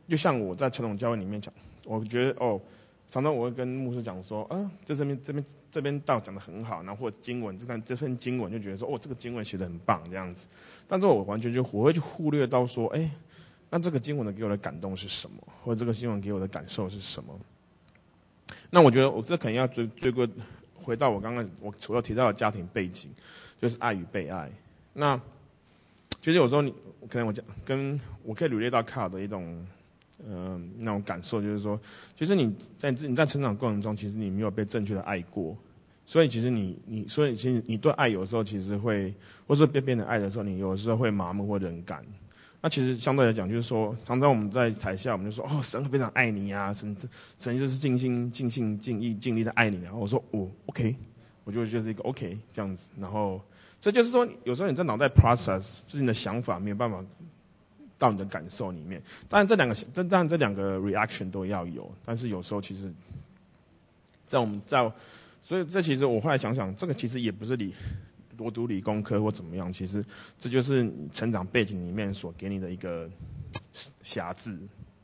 S4: 就像我在传统教会里面讲，我觉得哦，常常我会跟牧师讲说，啊，这这边这边这边道讲得很好，然后或者经文，这段这篇经文就觉得说，哦，这个经文写得很棒这样子。但是我完全就我会去忽略到说，哎，那这个经文的给我的感动是什么，或者这个经文给我的感受是什么？那我觉得我这可能要追追过回到我刚刚我除了提到的家庭背景，就是爱与被爱。那其实有时候你可能我讲跟我可以relate到卡的一种。呃，那种感受就是说，其实你在你在成长过程中，其实你没有被正确的爱过，所以其实你你所以其实你对爱有时候其实会，或是被别人爱的时候，你有时候会麻木或冷感。那其实相对来讲，就是说，常常我们在台下，我们就说，哦，神非常爱你啊，神神就是尽心尽心尽意尽力的爱你。然后我说，我、哦、OK， 我就就是一个 OK 这样子。然后，所以就是说，有时候你在脑袋 process， 就是你的想法没有办法到你的感受里面，当然这两个，当然这两个 reaction 都要有，但是有时候其实，在我们在，所以这其实我后来想想，这个其实也不是理多读理工科或怎么样，其实这就是你成长背景里面所给你的一个瑕疵，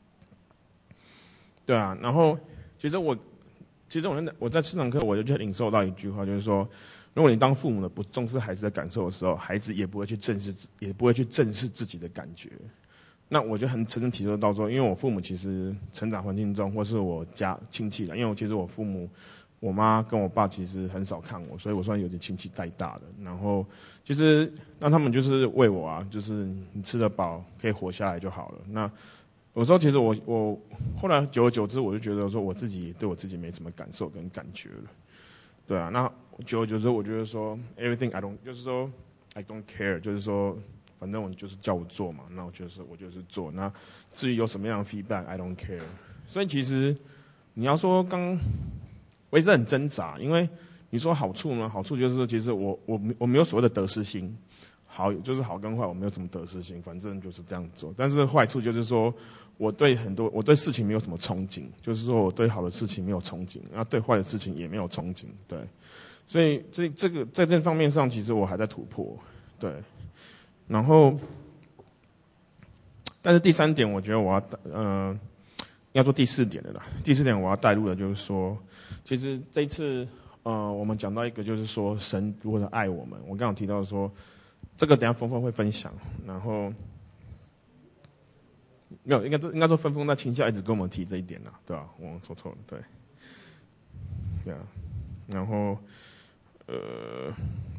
S4: 对啊。然后其实我，其实我我在这堂课我就领受到一句话，就是说，如果你当父母的不重视孩子的感受的时候，孩子也不会去正视，也不会去正视自己的感觉。那我就很诚实提出到说，因为我父母其实成长环境中，或是我家亲戚的，因为我其实我父母，我妈跟我爸其实很少看我，所以我算有点亲戚带大的。然后其实那他们就是喂我啊，就是你吃得饱可以活下来就好了。那有时候其实我我后来久而久之，我就觉得说我自己对我自己没什么感受跟感觉了，对啊。那久而久之，我觉得说 everything I don't， 就是说 I don't care， 就是说。反正我就是叫我做嘛，那我就是我就是做。那至于有什么样的 feedback，I don't care。所以其实你要说刚，我一直很挣扎，因为你说好处呢，好处就是其实我我我没有所谓的得失心，好就是好跟坏，我没有什么得失心，反正就是这样做。但是坏处就是说，我对很多我对事情没有什么憧憬，就是说我对好的事情没有憧憬，然后对坏的事情也没有憧憬，对。所以这这个在这方面上，其实我还在突破，对。然后，但是第三点，我觉得我要呃，要做第四点的啦。第四点我要带入的就是说，其实这一次呃，我们讲到一个就是说神如何的爱我们。我刚刚提到说，这个等一下峰峰会分享。然后，没有，应该应该说峰峰在青校一直跟我们提这一点啦，对吧？我说错了，对，对啊。然后，呃，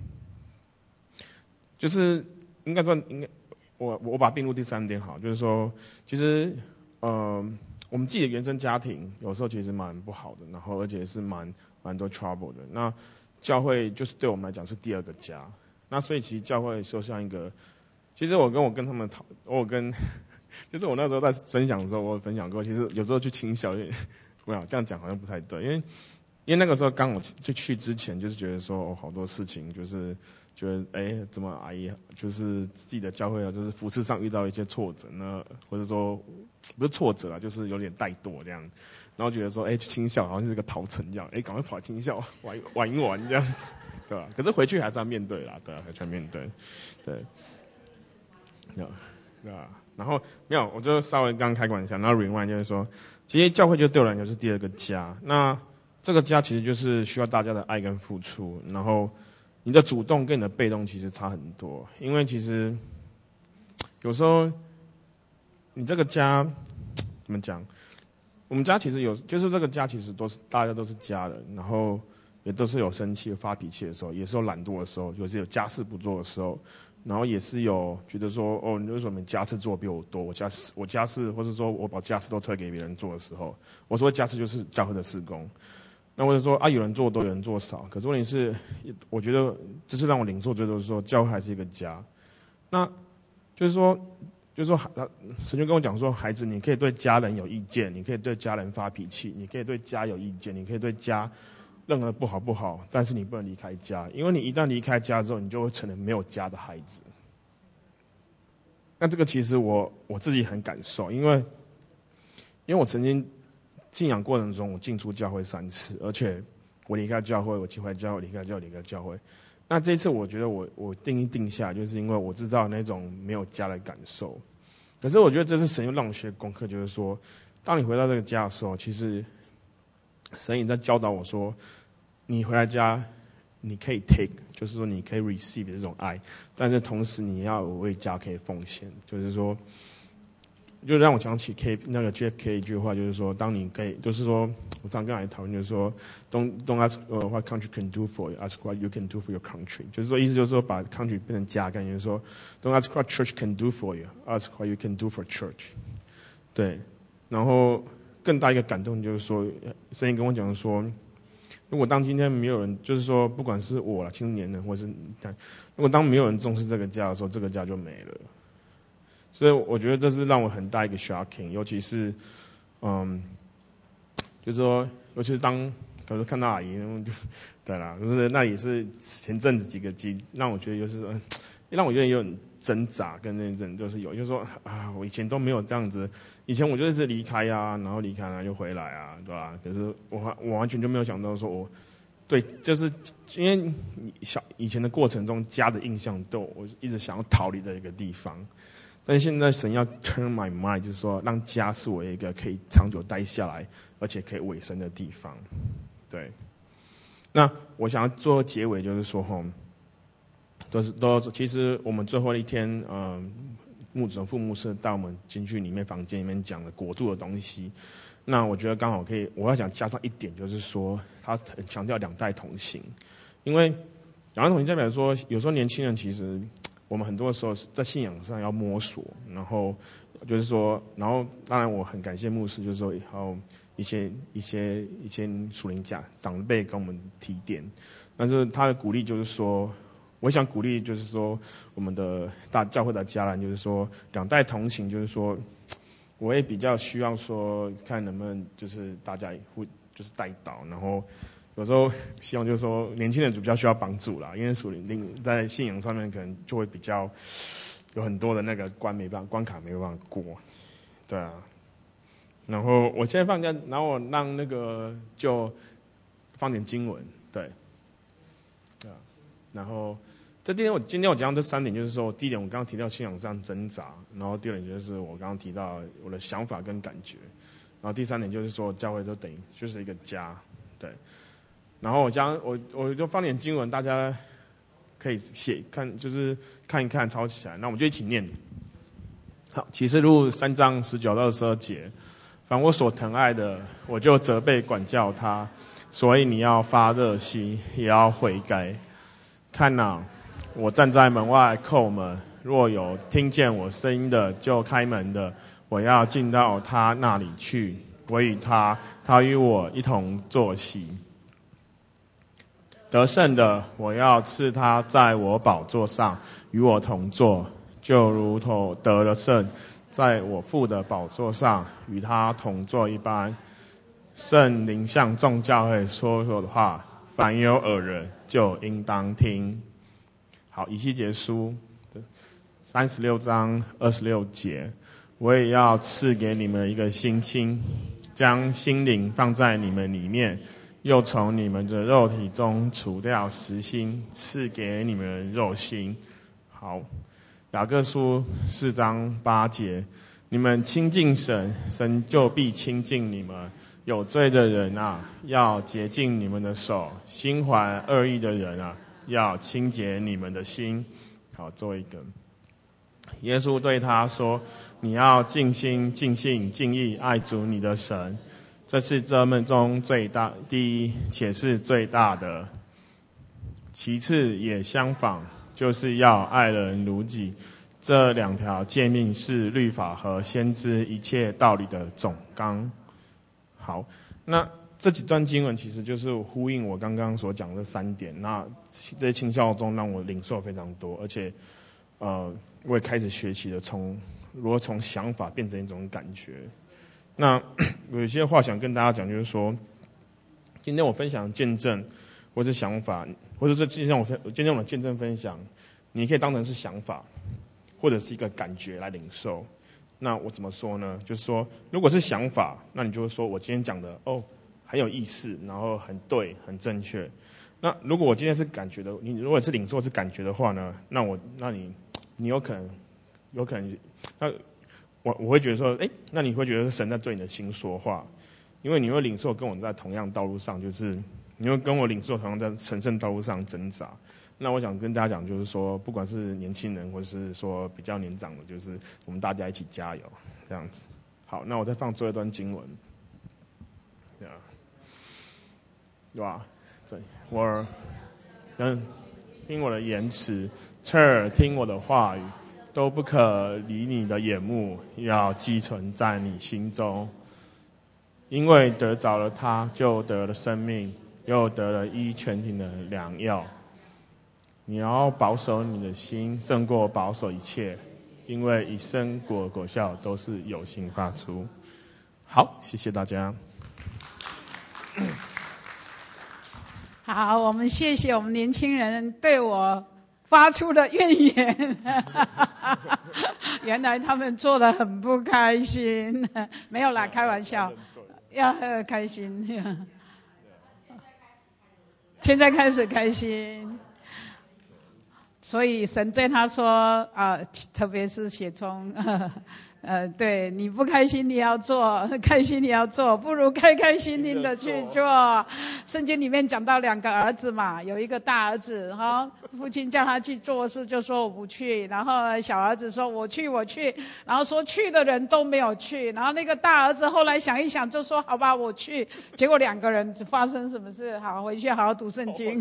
S4: 就是。应该说，应该我我把它并入第三点好，就是说，其实呃，我们自己的原生家庭有时候其实蛮不好的，然后而且是蛮蛮多 trouble 的。那教会就是对我们来讲是第二个家，那所以其实教会就像一个，其实我跟我跟他们讨，我跟就是我那时候在分享的时候，我分享过，其实有时候去清小，不要这样讲好像不太对，因为因为那个时候刚我就去之前，就是觉得说哦，好多事情就是。觉得哎，怎么阿姨就是自己的教会啊，就是服事上遇到一些挫折呢，或者说不是挫折啊，就是有点怠惰这样，然后觉得说哎，去青校好像是个逃城这样，哎，赶快跑青校玩玩一玩这样子，对吧？可是回去还是要面对啦，对啊，还是要面对，对，对吧？然后没有，我就稍微刚开玩笑，然后 rewind 就是说，其实教会就对我来讲是第二个家，那这个家其实就是需要大家的爱跟付出，然后。你的主动跟你的被动其实差很多，因为其实有时候你这个家怎么讲？我们家其实有，就是这个家其实都是大家都是家人，然后也都是有生气、发脾气的时候，也是有懒惰的时候，有时有家事不做的时候，然后也是有觉得说，哦，你为什么你家事做比我多？我家事我家事，或是说我把家事都推给别人做的时候，我说家事就是教会的事工。那我就说啊，有人做多，有人做少。可是问题是，我觉得这是让我领受最多的是说，教会还是一个家。那就是说，就是说，神就跟我讲说，孩子，你可以对家人有意见，你可以对家人发脾气，你可以对家有意见，你可以对家任何不好不好，但是你不能离开家，因为你一旦离开家之后，你就会成了没有家的孩子。那这个其实我我自己很感受，因为因为我曾经。信仰过程中，我进出教会三次，而且我离开教会，我进回教会，离开教会，离开教会。那这一次，我觉得我我定一定下，就是因为我知道那种没有家的感受。 可是我觉得这是神又让我学功课，就是说，当你回到这个家的时候，其实神也在教导我说，你回来家，你可以 take， 就是说你可以 receive 这种爱，但是同时你要为家可以奉献，就是说。就让我想起 K 那个 J F K 一句话，就是说，当你可以，就是说，我常跟人讨论，就是说 ，Don't don't ask what country can do for you, ask what you can do for your country。就是说，意思就是说，把 country 变成家，感觉说 ，Don't ask what church can do for you, ask what you can do for church。对，然后更大一个感动就是说，圣经跟我讲说，如果当今天没有人，就是说，不管是我啦，青年人，或是如果当没有人重视这个家的时候，这个家就没了。所以我觉得这是让我很大一个 shocking， 尤其是，嗯，就是说，尤其是当可能看到阿姨，就对啦，就是那也是前阵子几个集让我觉得就是，嗯，让我觉得有点挣扎，跟那阵就是有，就是说啊，我以前都没有这样子，以前我就是离开啊，然后离开了又回来啊，对吧？可是我我完全就没有想到说我，对，就是因为小以前的过程中，家的印象都我一直想要逃离的一个地方。但是现在神要 turn my mind， 就是说让家是我一个可以长久待下来，而且可以委身的地方。对，那我想要做结尾，就是说哈，都是都其实我们最后一天，呃，牧者副牧师带我们进去里面房间里面讲的国度的东西。那我觉得刚好可以，我要想加上一点，就是说他很强调两代同行，因为两代同行代表说，有时候年轻人其实。我们很多时候在信仰上要摸索，然后就是说，然后当然我很感谢牧师，就是说，还有一些一些一些属灵家长辈跟我们提点，但是他的鼓励就是说，我想鼓励就是说，我们的大教会的家人，就是说两代同行，就是说，我也比较需要说，看能不能就是大家互就是带导，然后。有时候希望就是说，年轻人比较需要帮助啦，因为属灵在信仰上面可能就会比较有很多的那个关没办法关卡没办法过，对啊。然后我现在放假，然后我让那个就放点经文，对，对啊。然后这今天我今天我讲这三点，就是说，第一点我刚刚提到信仰上挣扎，然后第二点就是我刚刚提到我的想法跟感觉，然后第三点就是说教会就等于就是一个家，对。然后我将我我就放点经文，大家可以写看，就是看一看，抄起来。那我们就一起念。好，启示录三章十九到二十二节，凡我所疼爱的，我就责备管教他，所以你要发热心，也要悔改。看哪，我站在门外叩门，若有听见我声音的，就开门的，我要进到他那里去，我与他，他与我一同坐席。得胜的，我要赐他在我宝座上与我同坐，就如同得了胜，在我父的宝座上与他同坐一般。圣灵向众教会说说的话，凡有耳人就应当听。好，以西结书三十六章二十六节，我也要赐给你们一个新心，将心灵放在你们里面。又从你们的肉体中除掉实心，赐给你们肉心。好，雅各书四章八节，你们亲近神，神就必亲近你们。有罪的人啊，要洁净你们的手；心怀恶意的人啊，要清洁你们的心。好，做一个。耶稣对他说：“你要尽心、尽性、尽意爱主你的神。”这是这门中最大第一，且是最大的。其次也相仿，就是要爱人如己。这两条诫命是律法和先知一切道理的总纲。好，那这几段经文其实就是呼应我刚刚所讲的三点。那这些青少中让我领受非常多，而且呃，我也开始学习了从如何从想法变成一种感觉。那有一些话想跟大家讲，就是说，今天我分享见证，或是想法，或者是今天我分今天我的见证分享，你可以当成是想法，或者是一个感觉来领受。那我怎么说呢？就是说，如果是想法，那你就会说我今天讲的哦很有意思，然后很对，很正确。那如果我今天是感觉的，你如果是领受是感觉的话呢，那我那你你有可能有可能那。 我我会觉得说，哎，那你会觉得神在对你的心说话，因为你会领受跟我在同样道路上，就是你会跟我领受同样在神圣道路上挣扎。那我想跟大家讲，就是说，不管是年轻人，或是说比较年长的，就是我们大家一起加油，这样子。好，那我再放最后一段经文，对啊，对吧？对，我嗯，听我的言辞，侧耳听我的话语，都不可离你的眼目，要寄存在你心中。因为得着了他，就得了生命，又得了医全体的良药。你要保守你的心，胜过保守一切，因为一生果果效都是有心发出。好，谢谢大家。
S1: 好，我们谢谢我们年轻人对我发出的怨言。原来他们做得很不开心，没有啦，开玩笑，要开心。现在开始开心。所以神对他说啊、呃，特别是雪聪，呃，对，你不开心你要做，开心你要做，不如开开心心的去做。圣经里面讲到两个儿子嘛，有一个大儿子哈、哦，父亲叫他去做事，就说我不去，然后小儿子说我去我去，然后说去的人都没有去，然后那个大儿子后来想一想就说好吧我去，结果两个人发生什么事？好，回去好好读圣经。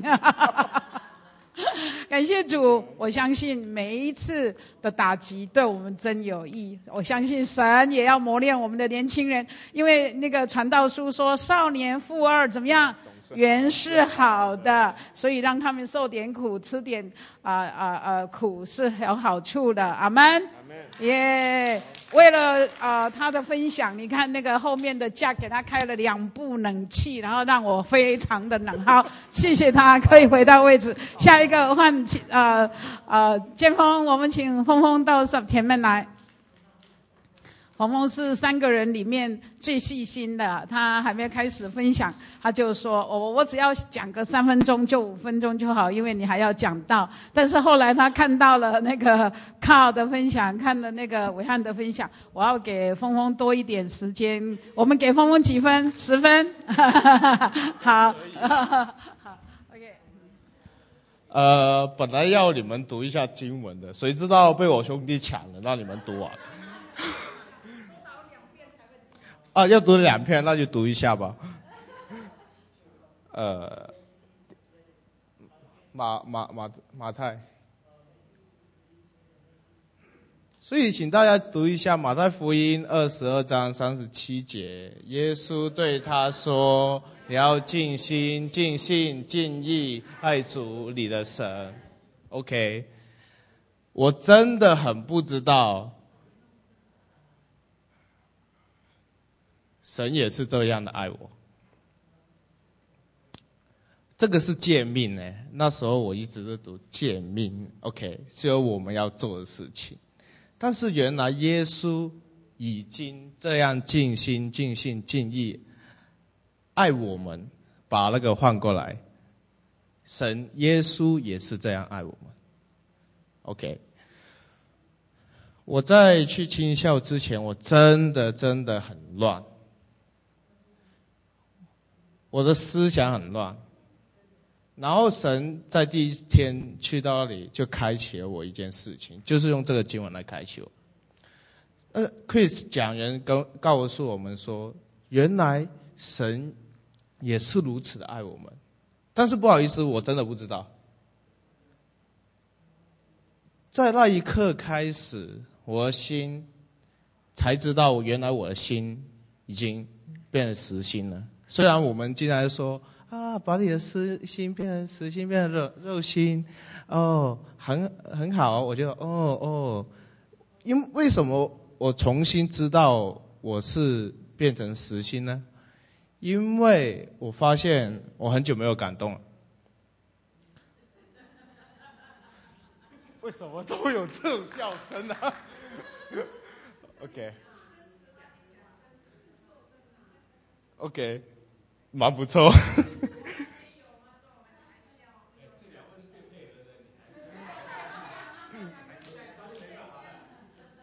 S1: 感谢主，我相信每一次的打击对我们真有益。我相信神也要磨练我们的年轻人，因为那个传道书说少年负二怎么样？原是好的，所以让他们受点苦，吃点啊啊啊苦是有好处的。阿们，耶！ Yeah, 为了呃他的分享，你看那个后面的架给他开了两部冷气，然后让我非常的冷。好，谢谢他，可以回到位置。下一个换呃呃建峰，我们请峰峰到前面来。峰峰是三个人里面最细心的，他还没开始分享，他就说我我只要讲个三分钟就五分钟就好，因为你还要讲到。但是后来他看到了那个Carl的分享，看了那个伟汉的分享，我要给峰峰多一点时间。我们给峰峰几分？十分。好。好 ，OK。
S5: 呃，本来要你们读一下经文的，谁知道被我兄弟抢了，让你们读完。啊，要读两篇，那就读一下吧。呃，马马马马太，所以请大家读一下马太福音二十二章三十七节。耶稣对他说：“你要尽心、尽性、尽意爱主你的神。” OK， 我真的很不知道。神也是这样的爱我，这个是诫命呢。那时候我一直在读诫命 ，OK， 是有我们要做的事情。但是原来耶稣已经这样尽心、尽性、尽意爱我们，把那个换过来，神耶稣也是这样爱我们 ，OK。我在去青校之前，我真的真的很乱。我的思想很乱，然后神在第一天去到那里就开启了我一件事情，就是用这个经文来开启我。呃 ，Chris 讲人跟告诉我们说，原来神也是如此的爱我们，但是不好意思，我真的不知道。在那一刻开始，我的心才知道，原来我的心已经变成实心了。虽然我们经常说啊，把你的实心变成实心，变成肉肉心，哦，很很好，我就哦哦，因为为什么我重新知道我是变成实心呢？因为我发现我很久没有感动了。为什么都有这种笑声啊？OK，OK，、okay. okay. 蛮不错。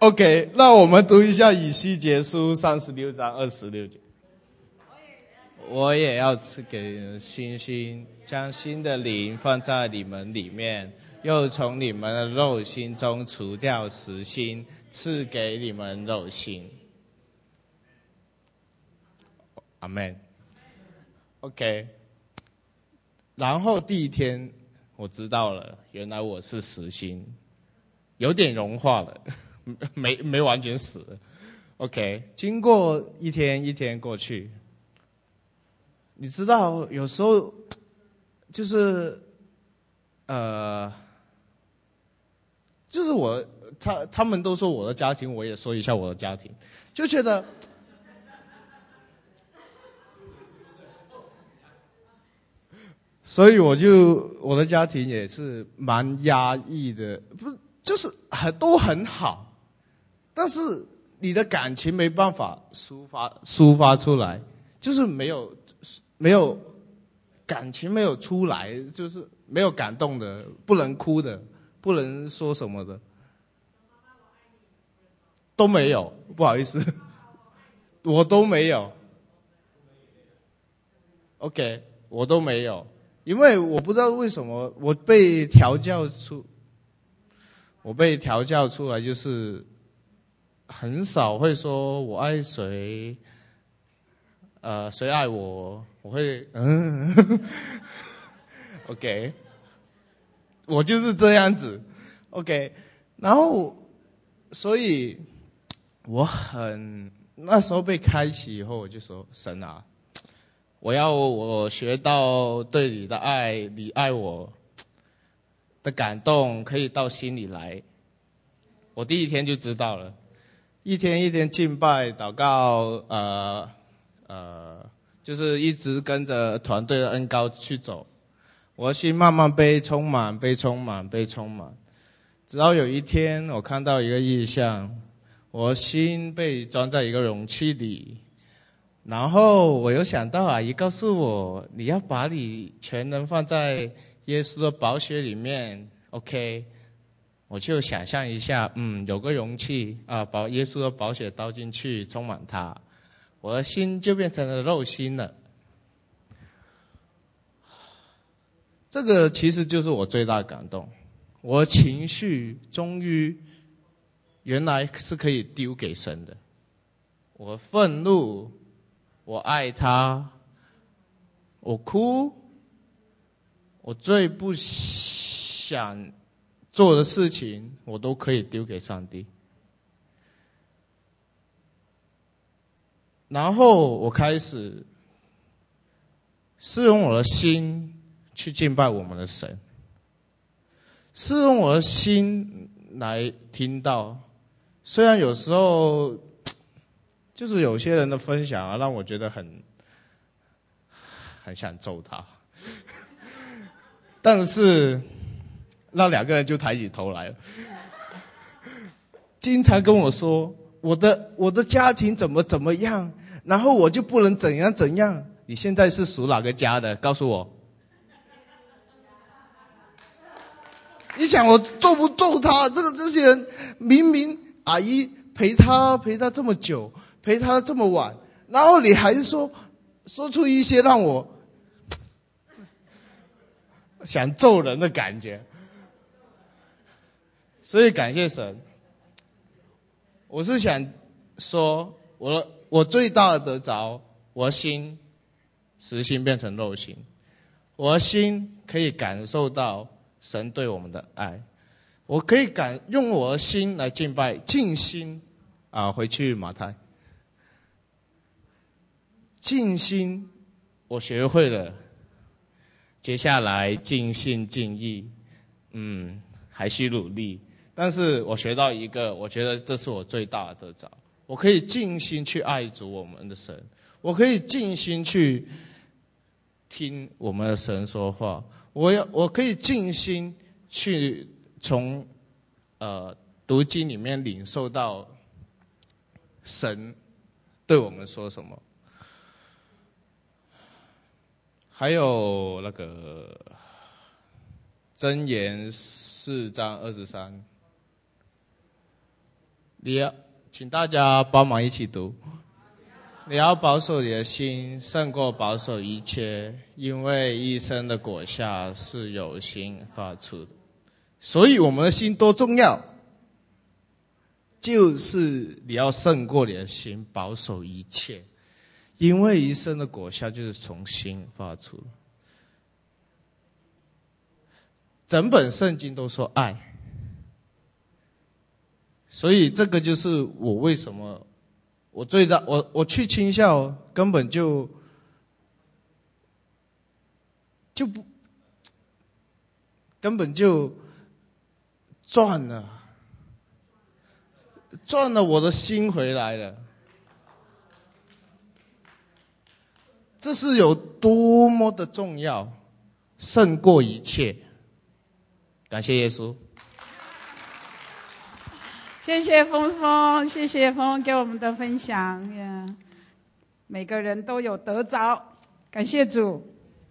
S5: OK， 那我们读一下以西结书三十六章二十六节。我也要赐给新心，将新的灵放在你们里面，又从你们的肉心中除掉死心，赐给你们肉心。阿们。OK， 然后第一天我知道了，原来我是死心，有点融化了，没没完全死了。OK， 经过一天一天过去。你知道，有时候就是，呃，就是我他他们都说我的家庭，我也说一下我的家庭，就觉得，所以我就我的家庭也是蛮压抑的，不是就是很都很好，但是你的感情没办法抒发抒发出来，就是没有。没有感情，没有出来，就是没有感动的，不能哭的，不能说什么的，都没有。不好意思，我都没有。OK， 我都没有，因为我不知道为什么我被调教出，我被调教出来就是很少会说我爱谁。呃，谁爱我，我会嗯 ，OK， 我就是这样子 ，OK， 然后，所以我很那时候被开启以后，我就说神啊，我要我学到对你的爱，你爱我的感动可以到心里来。我第一天就知道了，一天一天敬拜祷告，呃。呃，就是一直跟着团队的恩膏去走，我的心慢慢被充满，被充满，被充满。直到有一天，我看到一个异象，我的心被装在一个容器里，然后我又想到阿姨告诉我，你要把你全能放在耶稣的宝血里面 ，OK， 我就想象一下，嗯，有个容器啊，把耶稣的宝血倒进去，充满它。我的心就变成了肉心了，这个其实就是我最大的感动。我的情绪终于原来是可以丢给神的。我愤怒，我爱他，我哭，我最不想做的事情，我都可以丢给上帝。然后我开始是用我的心去敬拜我们的神，是用我的心来听到。虽然有时候就是有些人的分享啊，让我觉得很很想揍他，但是那两个人就抬起头来了，经常跟我说我的我的家庭怎么怎么样，然后我就不能怎样怎样。你现在是属哪个家的？告诉我。你想我揍不揍他？这个这些人明明阿姨陪他陪他这么久，陪他这么晚，然后你还是说说出一些让我想揍人的感觉。所以感谢神。我是想说，我我最大的得着，我的心实心变成肉心，我的心可以感受到神对我们的爱，我可以感用我的心来敬拜，静心啊，回去马太，静心我学会了，接下来静心静意，嗯，还需努力。但是我学到一个，我觉得这是我最大的得着。我可以静心去爱主我们的神，我可以静心去听我们的神说话，我要我可以静心去从呃读经里面领受到神对我们说什么。还有那个箴言四章二十三。 你要请大家帮忙一起读。你要保守你的心，胜过保守一切，因为一生的果效是由心发出的。所以我们的心多重要，就是你要胜过你的心，保守一切，因为一生的果效就是从心发出的。整本圣经都说爱，所以这个就是我为什么我最大我我去青校根本就就不根本就赚了赚了我的心回来了，这是有多么的重要，胜过一切。感谢耶稣。
S1: 谢谢峰峰，谢谢峰给我们的分享呀，每个人都有得着，感谢主，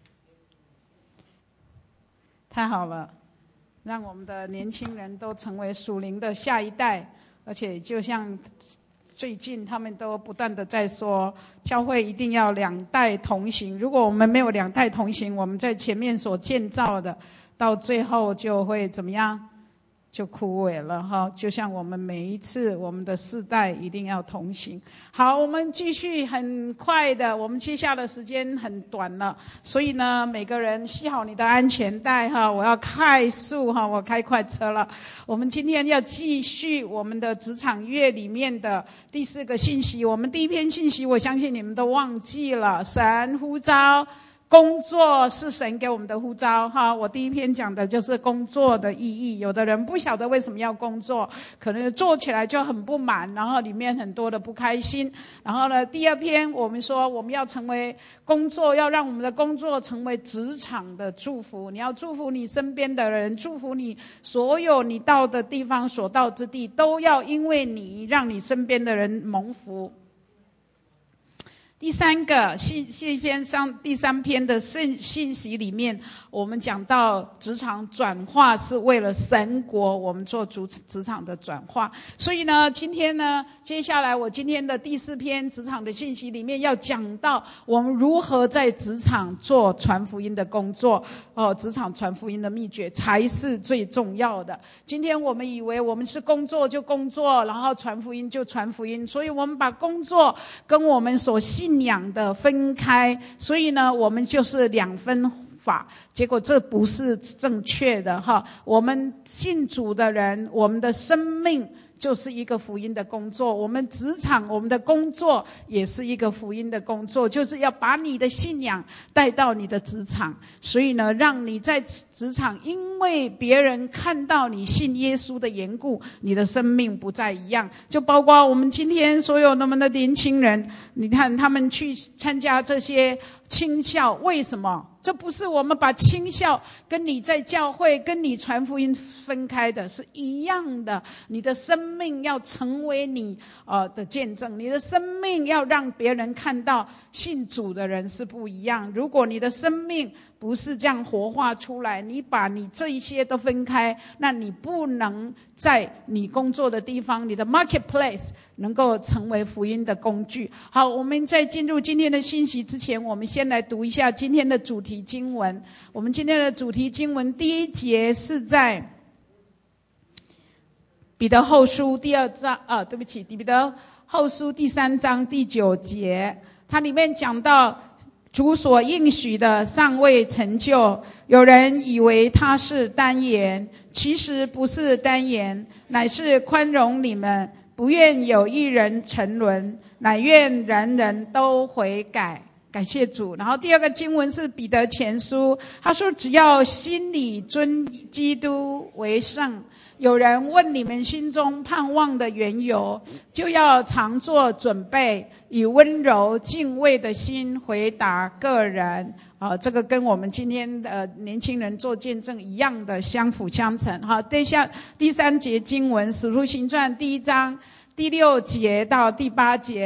S1: 太好了，让我们的年轻人都成为属灵的下一代，而且就像最近他们都不断的在说，教会一定要两代同行，如果我们没有两代同行，我们在前面所建造的到最后就会怎么样？就枯萎了哈，就像我们每一次我们的世代一定要同行。好，我们继续很快的，我们接下的时间很短了，所以呢，每个人系好你的安全带哈，我要快速哈，我开快车了。我们今天要继续我们的职场月里面的第四个信息，我们第一篇信息我相信你们都忘记了，神呼召。工作是神给我们的呼召哈，我第一篇讲的就是工作的意义。有的人不晓得为什么要工作，可能做起来就很不满，然后里面很多的不开心。然后呢，第二篇我们说我们要成为工作，要让我们的工作成为职场的祝福。你要祝福你身边的人，祝福你所有你到的地方所到之地，都要因为你让你身边的人蒙福。第三个信信篇上第三篇的信信息里面，我们讲到职场转化是为了神国，我们做主职场的转化。所以呢，今天呢，接下来我今天的第四篇职场的信息里面要讲到我们如何在职场做传福音的工作哦，职场传福音的秘诀才是最重要的。今天我们以为我们是工作就工作，然后传福音就传福音，所以我们把工作跟我们所信信仰的分开，所以呢，我们就是两分法，结果这不是正确的哈。我们信主的人，我们的生命就是一个福音的工作，我们职场我们的工作也是一个福音的工作，就是要把你的信仰带到你的职场。所以呢，让你在职场因为别人看到你信耶稣的缘故，你的生命不再一样。就包括我们今天所有我们的年轻人，你看他们去参加这些青校，为什么？这不是我们把青校跟你在教会跟你传福音分开的，是一样的。你的生命要成为你呃的见证，你的生命要让别人看到信主的人是不一样。如果你的生命不是这样活化出来，你把你这一些都分开，那你不能在你工作的地方，你的 marketplace 能够成为福音的工具。好，我们在进入今天的信息之前，我们先来读一下今天的主题经文。我们今天的主题经文第一节是在彼得后书第二章啊，对不起，彼得后书第三章第九节，它里面讲到主所应许的尚未成就，有人以为他是单言，其实不是单言，乃是宽容你们，不愿有一人沉沦，乃愿人人都悔改。感谢主。然后第二个经文是彼得前书，他说只要心里尊基督为圣，有人问你们心中盼望的缘由，就要常做准备，以温柔敬畏的心回答个人。啊，这个跟我们今天的年轻人做见证一样的相辅相成。好，第下第三节经文，使徒行传第一章第六节到第八节，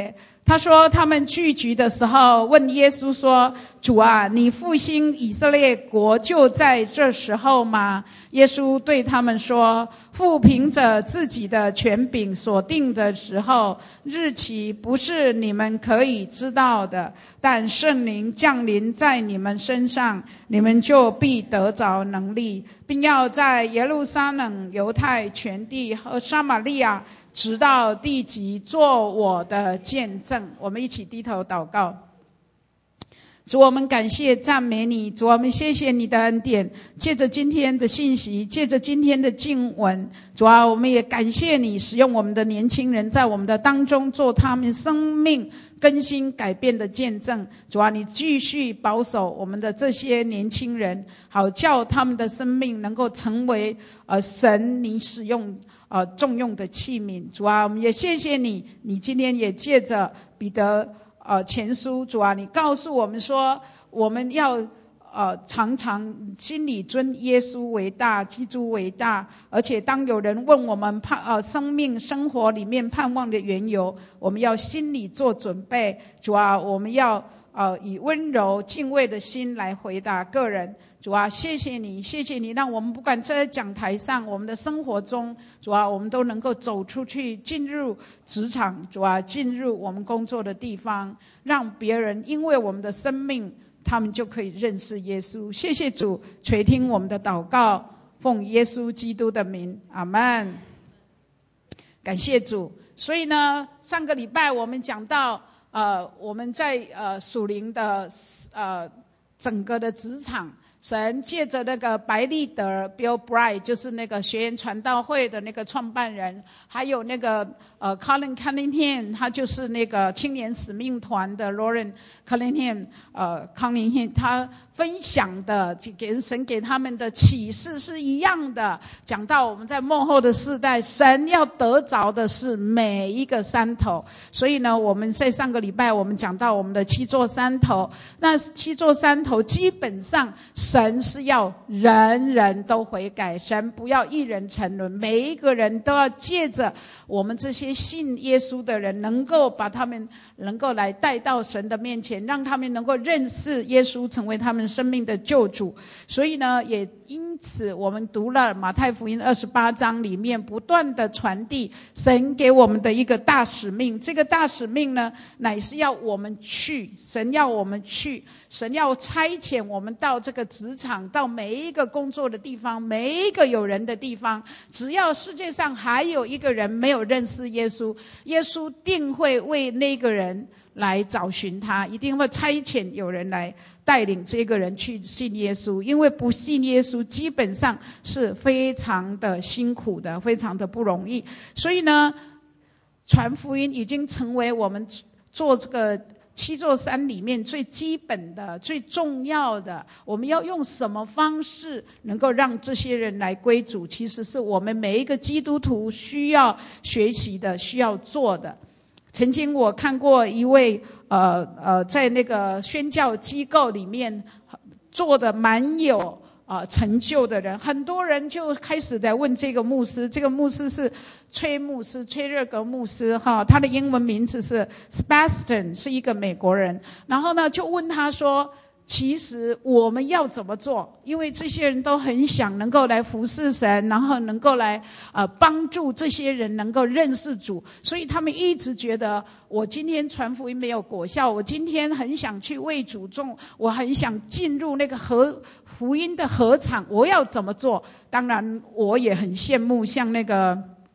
S1: 他说他们聚集的时候问耶稣说，主啊，你复兴以色列国就在这时候吗？耶稣对他们说，父凭着自己的权柄所定的时候，日期不是你们可以知道的，但圣灵降临在你们身上，你们就必得着能力，并要在耶路撒冷、犹太全地和撒玛利亚直到地极做我的见证。我们一起低头祷告。主，我们感谢赞美你，主，我们谢谢你的恩典，借着今天的信息，借着今天的经文，主啊，我们也感谢你使用我们的年轻人在我们的当中做他们生命更新改变的见证。主啊，你继续保守我们的这些年轻人，好叫他们的生命能够成为呃神你使用呃重用的器皿。主啊，我们也谢谢你，你今天也借着彼得呃前书，主啊，你告诉我们说，我们要呃常常心里尊耶稣为大，基督为大，而且当有人问我们盼呃生命生活里面盼望的缘由，我们要心里做准备。主啊，我们要呃以温柔敬畏的心来回答个人。主啊，谢谢你，谢谢你，让我们不管在讲台上，我们的生活中，主啊，我们都能够走出去，进入职场，主啊，进入我们工作的地方，让别人因为我们的生命，他们就可以认识耶稣。谢谢主，垂听我们的祷告，奉耶稣基督的名，阿们。感谢主。所以呢，上个礼拜我们讲到，呃，我们在呃属灵的呃整个的职场。神借着那个白利德 Bill Bright， 就是那个学员传道会的那个创办人，还有那个呃 Colin Cunningham， 他就是那个青年使命团的 Lauren Cunningham， 呃 Cunningham， 他分享的给神给他们的启示是一样的，讲到我们在末后的世代，神要得着的是每一个山头。所以呢，我们在上个礼拜我们讲到我们的七座山头，那七座山头基本上神是要人人都悔改，神不要一人沉沦，每一个人都要借着我们这些信耶稣的人，能够把他们能够来带到神的面前，让他们能够认识耶稣，成为他们生命的救主。所以呢，也因此我们读了马太福音二十八章里面不断的传递神给我们的一个大使命。这个大使命呢，乃是要我们去，神要我们去，神要差遣我们到这个职场，到每一个工作的地方，每一个有人的地方，只要世界上还有一个人没有认识耶稣，耶稣定会为那个人来找寻他，一定会差遣有人来带领这个人去信耶稣。因为不信耶稣基本上是非常的辛苦的，非常的不容易。所以呢，传福音已经成为我们做这个七座山里面最基本的最重要的。我们要用什么方式能够让这些人来归主，其实是我们每一个基督徒需要学习的，需要做的。曾经我看过一位呃呃在那个宣教机构里面做的蛮有呃成就的人，很多人就开始在问这个牧师，这个牧师是崔牧师，崔热格牧师哈，他的英文名字是 Sebastian， 是一个美国人。然后呢，就问他说，其实我们要怎么做？因为这些人都很想能够来服侍神，然后能够来呃帮助这些人能够认识主，所以他们一直觉得，我今天传福音没有果效，我今天很想去为主种，我很想进入那个合福音的合场，我要怎么做？当然，我也很羡慕像那个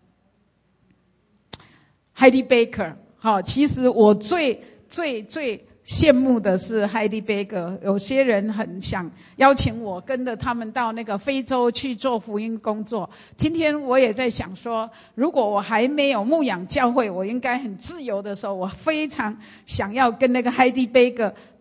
S1: Heidi Baker， 好，其实我最最最羡慕的是 Heidi Baker， 有些人很想邀请我跟着他们到那个非洲去做福音工作。今天我也在想说，如果我还没有牧养教会，我应该很自由的时候，我非常想要跟那个 Heidi Baker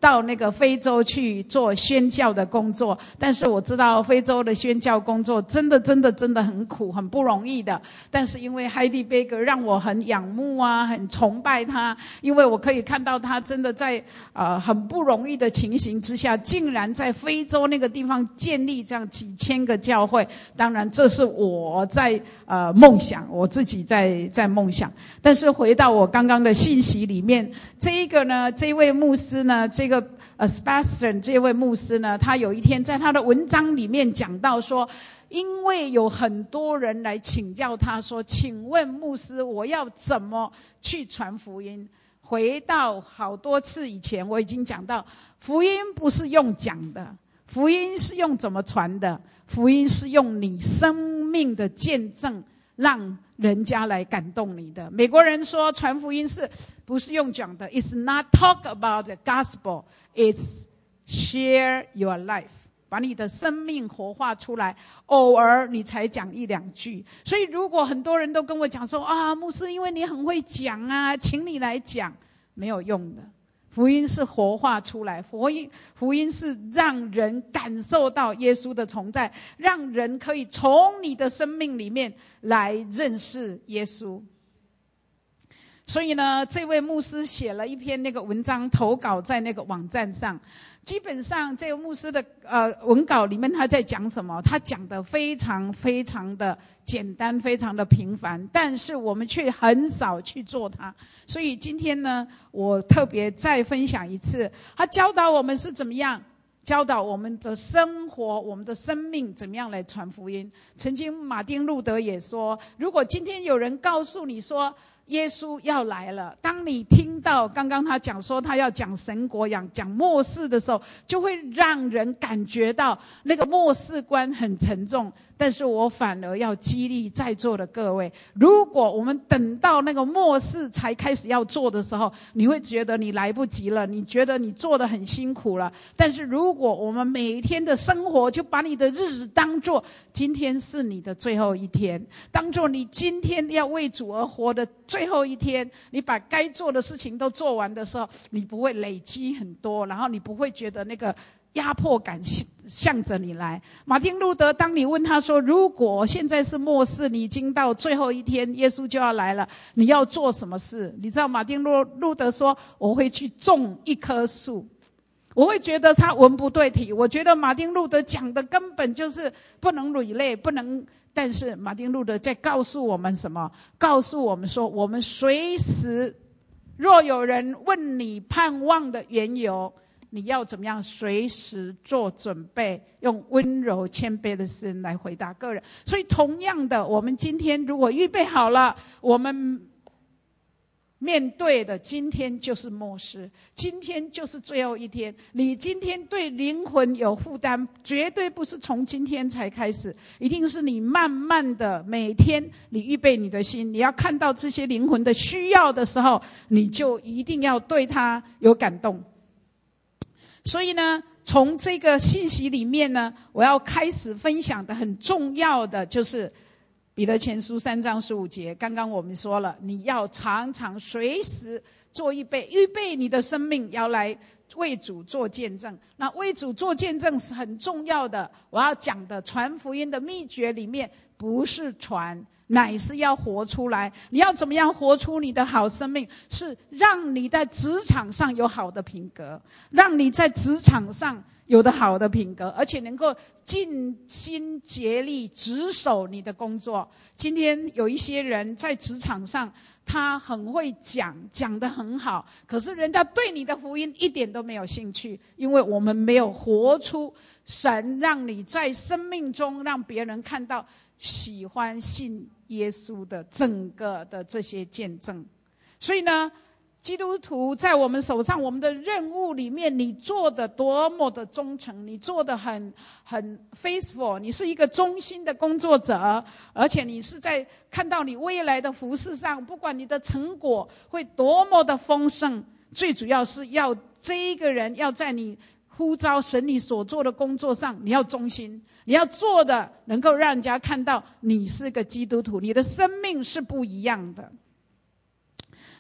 S1: 到那个非洲去做宣教的工作，但是我知道非洲的宣教工作真的真的真的很苦，很不容易的。但是因为海蒂贝格让我很仰慕啊，很崇拜他，因为我可以看到他真的在呃很不容易的情形之下，竟然在非洲那个地方建立这样几千个教会。当然这是我在呃梦想，我自己在在梦想。但是回到我刚刚的信息里面，这一个呢，这位牧师呢，这个呃 Sebastian 这位牧师呢，他有一天在他的文章里面讲到说，因为有很多人来请教他说，请问牧师，我要怎么去传福音？回到好多次以前，我已经讲到，福音不是用讲的，福音是用怎么传的？福音是用你生命的见证，让人家来感动你的。美国人说传福音是不是用讲的？ It's not talk about the gospel, it's share your life， 把你的生命活化出来，偶尔你才讲一两句。所以如果很多人都跟我讲说啊，牧师因为你很会讲啊，请你来讲，没有用的。福音是活化出来，福音福音是让人感受到耶稣的同在，让人可以从你的生命里面来认识耶稣。所以呢，这位牧师写了一篇那个文章，投稿在那个网站上。基本上这个牧师的呃文稿里面他在讲什么？他讲的非常非常的简单，非常的平凡，但是我们却很少去做它。所以今天呢，我特别再分享一次，他教导我们是怎么样教导我们的生活，我们的生命怎么样来传福音。曾经马丁路德也说，如果今天有人告诉你说耶稣要来了，当你听到刚刚他讲说他要讲神国，讲讲末世的时候，就会让人感觉到那个末世观很沉重。但是我反而要激励在座的各位，如果我们等到那个末世才开始要做的时候，你会觉得你来不及了，你觉得你做得很辛苦了。但是如果我们每天的生活就把你的日子当作今天是你的最后一天，当作你今天要为主而活的最后一天，你把该做的事情都做完的时候，你不会累积很多，然后你不会觉得那个压迫感向着你来。马丁路德当你问他说，如果现在是末世，你已经到最后一天，耶稣就要来了，你要做什么事？你知道马丁路德说，我会去种一棵树。我会觉得他文不对题，我觉得马丁路德讲的根本就是不能累累，不能。但是马丁路德在告诉我们什么？告诉我们说，我们随时，若有人问你盼望的缘由，你要怎么样随时做准备，用温柔谦卑的心来回答个人。所以同样的，我们今天如果预备好了，我们面对的今天就是末世，今天就是最后一天。你今天对灵魂有负担，绝对不是从今天才开始，一定是你慢慢的每天你预备你的心，你要看到这些灵魂的需要的时候，你就一定要对他有感动。所以呢，从这个信息里面呢，我要开始分享的很重要的就是彼得前书三章十五节，刚刚我们说了，你要常常随时做预备，预备你的生命要来为主做见证。那为主做见证是很重要的。我要讲的传福音的秘诀里面，不是传，乃是要活出来。你要怎么样活出你的好生命？是让你在职场上有好的品格，让你在职场上有的好的品格，而且能够尽心竭力执守你的工作。今天有一些人在职场上，他很会讲，讲得很好，可是人家对你的福音一点都没有兴趣，因为我们没有活出神让你在生命中让别人看到喜欢信耶稣的整个的这些见证。所以呢，基督徒在我们手上，我们的任务里面，你做的多么的忠诚，你做的很很 faithful， 你是一个忠心的工作者，而且你是在看到你未来的服事上，不管你的成果会多么的丰盛，最主要是要这一个人要在你呼召神你所做的工作上，你要忠心，你要做的能够让人家看到你是个基督徒，你的生命是不一样的。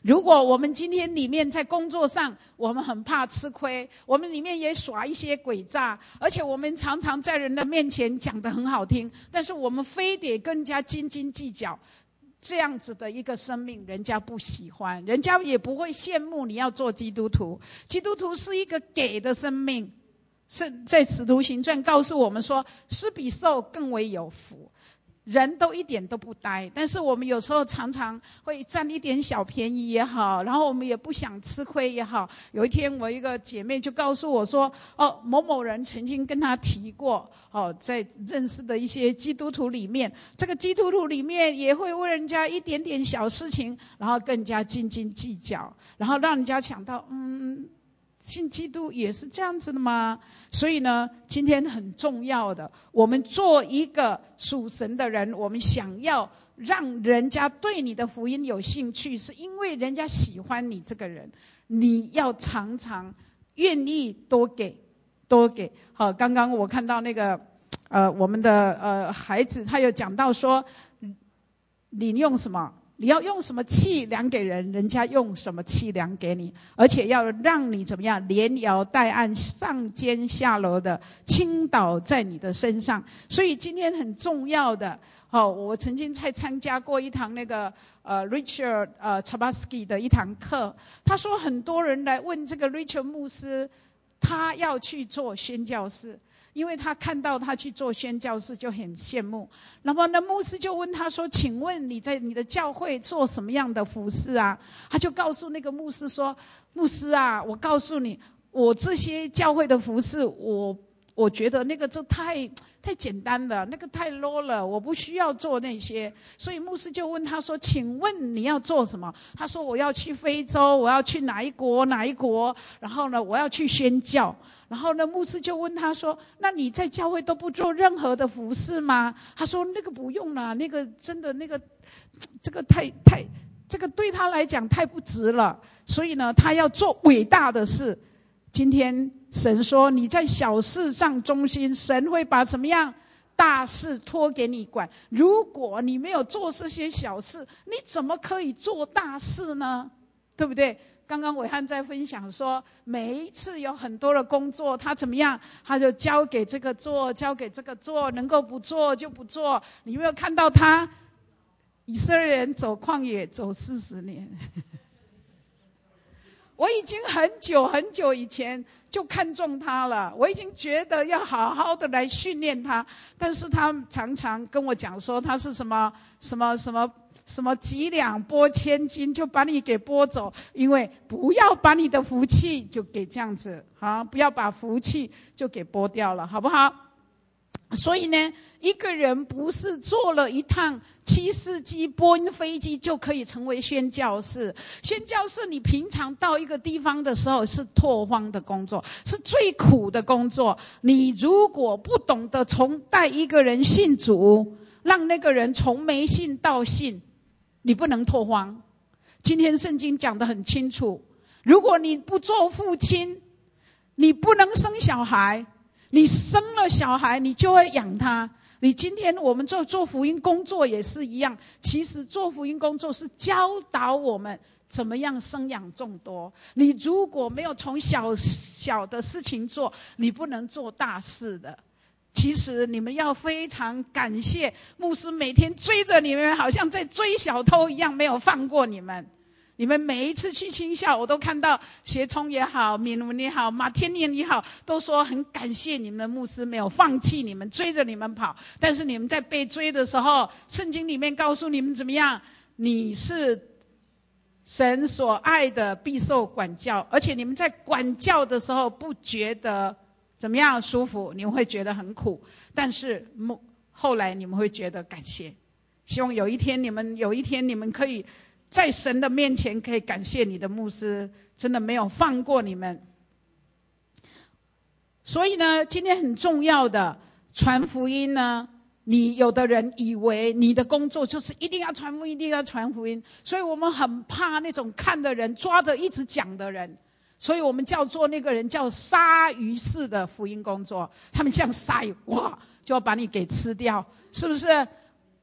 S1: 如果我们今天里面在工作上，我们很怕吃亏，我们里面也耍一些诡诈，而且我们常常在人的面前讲得很好听，但是我们非得跟人家斤斤计较，这样子的一个生命，人家不喜欢，人家也不会羡慕你要做基督徒。基督徒是一个给的生命，是在使徒行传告诉我们说，施比受更为有福。人都一点都不呆，但是我们有时候常常会占一点小便宜也好，然后我们也不想吃亏也好。有一天我一个姐妹就告诉我说，哦，某某人曾经跟她提过，哦，在认识的一些基督徒里面，这个基督徒里面也会为人家一点点小事情，然后更加斤斤计较，然后让人家想到，嗯，信基督也是这样子的吗？所以呢，今天很重要的，我们做一个属神的人，我们想要让人家对你的福音有兴趣，是因为人家喜欢你这个人，你要常常愿意多给多给。好，刚刚我看到那个呃我们的呃孩子，他有讲到说，你用什么？你要用什么气量给人，人家用什么气量给你，而且要让你怎么样连摇带按，上尖下楼的倾倒在你的身上。所以今天很重要的，哦，我曾经在参加过一堂那个呃 Richard 呃 Chabasky 的一堂课，他说很多人来问这个 Richard 牧师，他要去做宣教士。因为他看到他去做宣教士就很羡慕，那么呢牧师就问他说，请问你在你的教会做什么样的服事啊？他就告诉那个牧师说，牧师啊，我告诉你，我这些教会的服事，我我觉得那个就太太简单了，那个太 low 了，我不需要做那些。所以牧师就问他说，请问你要做什么？他说，我要去非洲，我要去哪一国哪一国，然后呢我要去宣教。然后呢牧师就问他说，那你在教会都不做任何的服事吗？他说，那个不用啦，那个真的那个这个太太这个对他来讲太不值了，所以呢他要做伟大的事。今天神说，你在小事上忠心，神会把什么样大事托给你管。如果你没有做这些小事，你怎么可以做大事呢？对不对？刚刚伟汉在分享说，每一次有很多的工作，他怎么样，他就交给这个做，交给这个做，能够不做就不做。你有没有看到他以色列人走旷野走四十年？我已经很久很久以前就看中他了，我已经觉得要好好的来训练他，但是他常常跟我讲说，他是什么什么什么什么几两拨千斤，就把你给拨走，因为不要把你的福气就给这样子啊，不要把福气就给拨掉了，好不好？所以呢，一个人不是坐了一趟七四机波音飞机就可以成为宣教士。宣教士你平常到一个地方的时候是拓荒的工作，是最苦的工作。你如果不懂得从带一个人信主，让那个人从没信到信，你不能拓荒。今天圣经讲得很清楚，如果你不做父亲，你不能生小孩，你生了小孩你就会养他。你今天我们做做福音工作也是一样，其实做福音工作是教导我们怎么样生养众多。你如果没有从小小的事情做，你不能做大事的。其实你们要非常感谢牧师每天追着你们，好像在追小偷一样，没有放过你们。你们每一次去青校，我都看到协聪也好，敏文也好，马天念也好，都说很感谢你们的牧师没有放弃你们，追着你们跑。但是你们在被追的时候，圣经里面告诉你们怎么样？你是神所爱的，必受管教。而且你们在管教的时候不觉得怎么样舒服，你们会觉得很苦，但是后来你们会觉得感谢。希望有一天你们有一天你们可以在神的面前可以感谢你的牧师，真的没有放过你们。所以呢，今天很重要的传福音呢，你有的人以为你的工作就是一定要传福音，一定要传福音，所以我们很怕那种看的人抓着一直讲的人，所以我们叫做那个人叫鲨鱼式的福音工作，他们像鲨鱼，哇，就要把你给吃掉，是不是？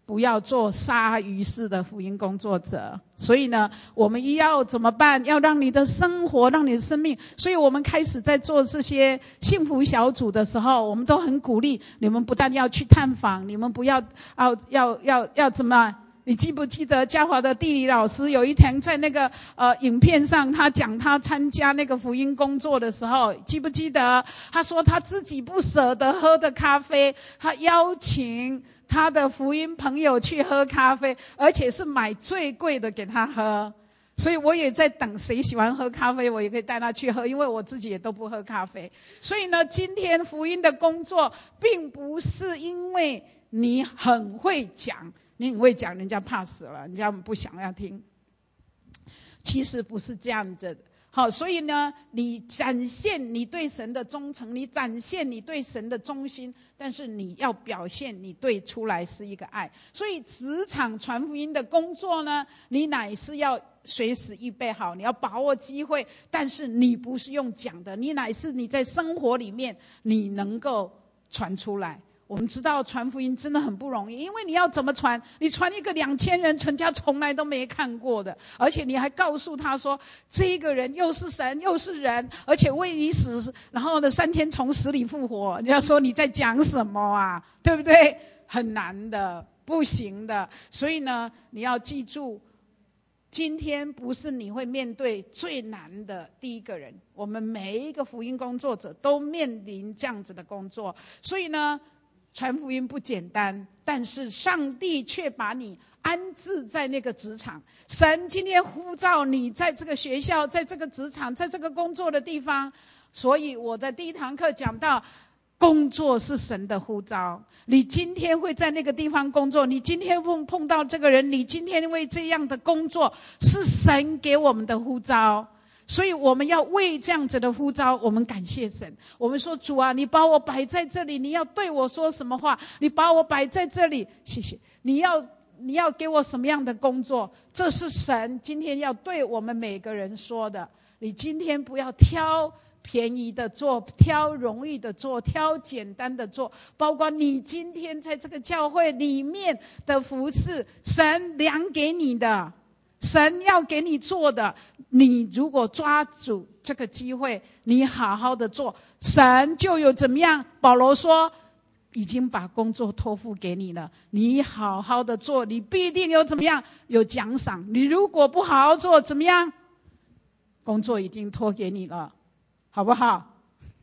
S1: 不要做鲨鱼式的福音工作者。所以呢，我们要怎么办？要让你的生活，让你的生命。所以我们开始在做这些幸福小组的时候，我们都很鼓励你们，不但要去探访，你们不要要要要要怎么？你记不记得嘉华的地理老师有一天在那个呃影片上，他讲他参加那个福音工作的时候，记不记得？他说他自己不舍得喝的咖啡，他邀请他的福音朋友去喝咖啡，而且是买最贵的给他喝。所以我也在等谁喜欢喝咖啡，我也可以带他去喝，因为我自己也都不喝咖啡。所以呢，今天福音的工作并不是因为你很会讲，你很会讲，人家怕死了，人家不想要听。其实不是这样子的。好，所以呢，你展现你对神的忠诚，你展现你对神的忠心，但是你要表现你对出来是一个爱。所以职场传福音的工作呢，你乃是要随时预备好，你要把握机会，但是你不是用讲的，你乃是你在生活里面你能够传出来。我们知道传福音真的很不容易，因为你要怎么传？你传一个两千人成家从来都没看过的，而且你还告诉他说，这个人又是神又是人，而且为你死，然后呢三天从死里复活。你要说你在讲什么啊？对不对？很难的，不行的。所以呢，你要记住，今天不是你会面对最难的第一个人，我们每一个福音工作者都面临这样子的工作。所以呢，传福音不简单，但是上帝却把你安置在那个职场。神今天呼召你在这个学校，在这个职场，在这个工作的地方。所以我的第一堂课讲到，工作是神的呼召。你今天会在那个地方工作，你今天碰碰到这个人，你今天为这样的工作是神给我们的呼召。所以我们要为这样子的呼召，我们感谢神。我们说，主啊，你把我摆在这里，你要对我说什么话？你把我摆在这里，谢谢。你要你要给我什么样的工作？这是神今天要对我们每个人说的。你今天不要挑便宜的做，挑容易的做，挑简单的做。包括你今天在这个教会里面的服事，神量给你的，神要给你做的，你如果抓住这个机会，你好好的做，神就有怎么样？保罗说，已经把工作托付给你了，你好好的做，你必定有怎么样？有奖赏。你如果不好好做，怎么样？工作已经托给你了，好不好？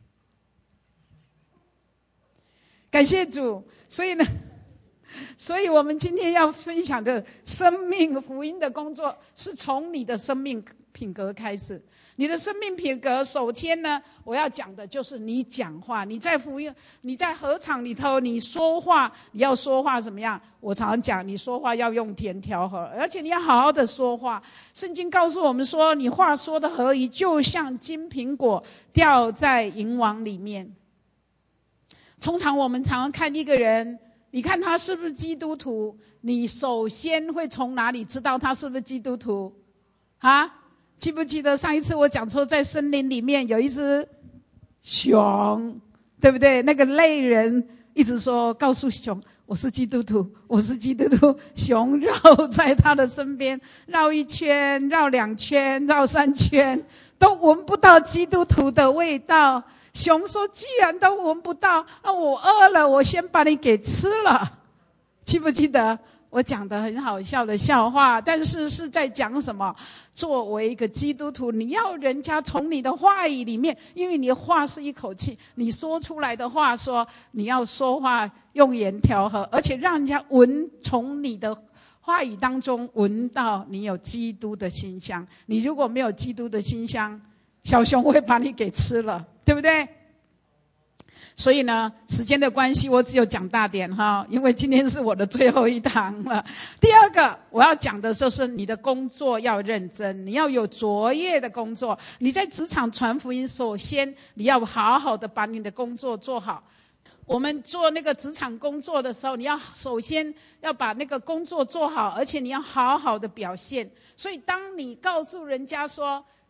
S1: 感谢主。所以呢，所以我们今天要分享的生命福音的工作，是从你的生命品格开始。你的生命品格，首先呢，我要讲的就是你讲话。你在福音，你在合场里头，你说话，你要说话怎么样？我常常讲，你说话要用甜调和，而且你要好好的说话。圣经告诉我们说，你话说的合宜，就像金苹果掉在银网里面。通常我们常常看一个人，你看他是不是基督徒，你首先会从哪里知道他是不是基督徒啊？记不记得上一次我讲说，在森林里面有一只熊，对不对？那个类人一直说，告诉熊，我是基督徒，我是基督徒。熊绕在他的身边，绕一圈，绕两圈，绕三圈，都闻不到基督徒的味道。熊说，既然都闻不到，那我饿了，我先把你给吃了。记不记得我讲的很好笑的笑话？但是是在讲什么？作为一个基督徒，你要人家从你的话语里面，因为你的话是一口气，你说出来的话说，你要说话用言调和，而且让人家闻，从你的话语当中闻到你有基督的馨香。你如果没有基督的馨香，小熊会把你给吃了，对不对？所以呢，时间的关系，我只有讲大点哈，因为今天是我的最后一堂了。第二个我要讲的就是你的工作要认真，你要有卓越的工作。你在职场传福音，首先你要好好的把你的工作做好。我们做那个职场工作的时候，你要首先要把那个工作做好，而且你要好好的表现。所以当你告诉人家说，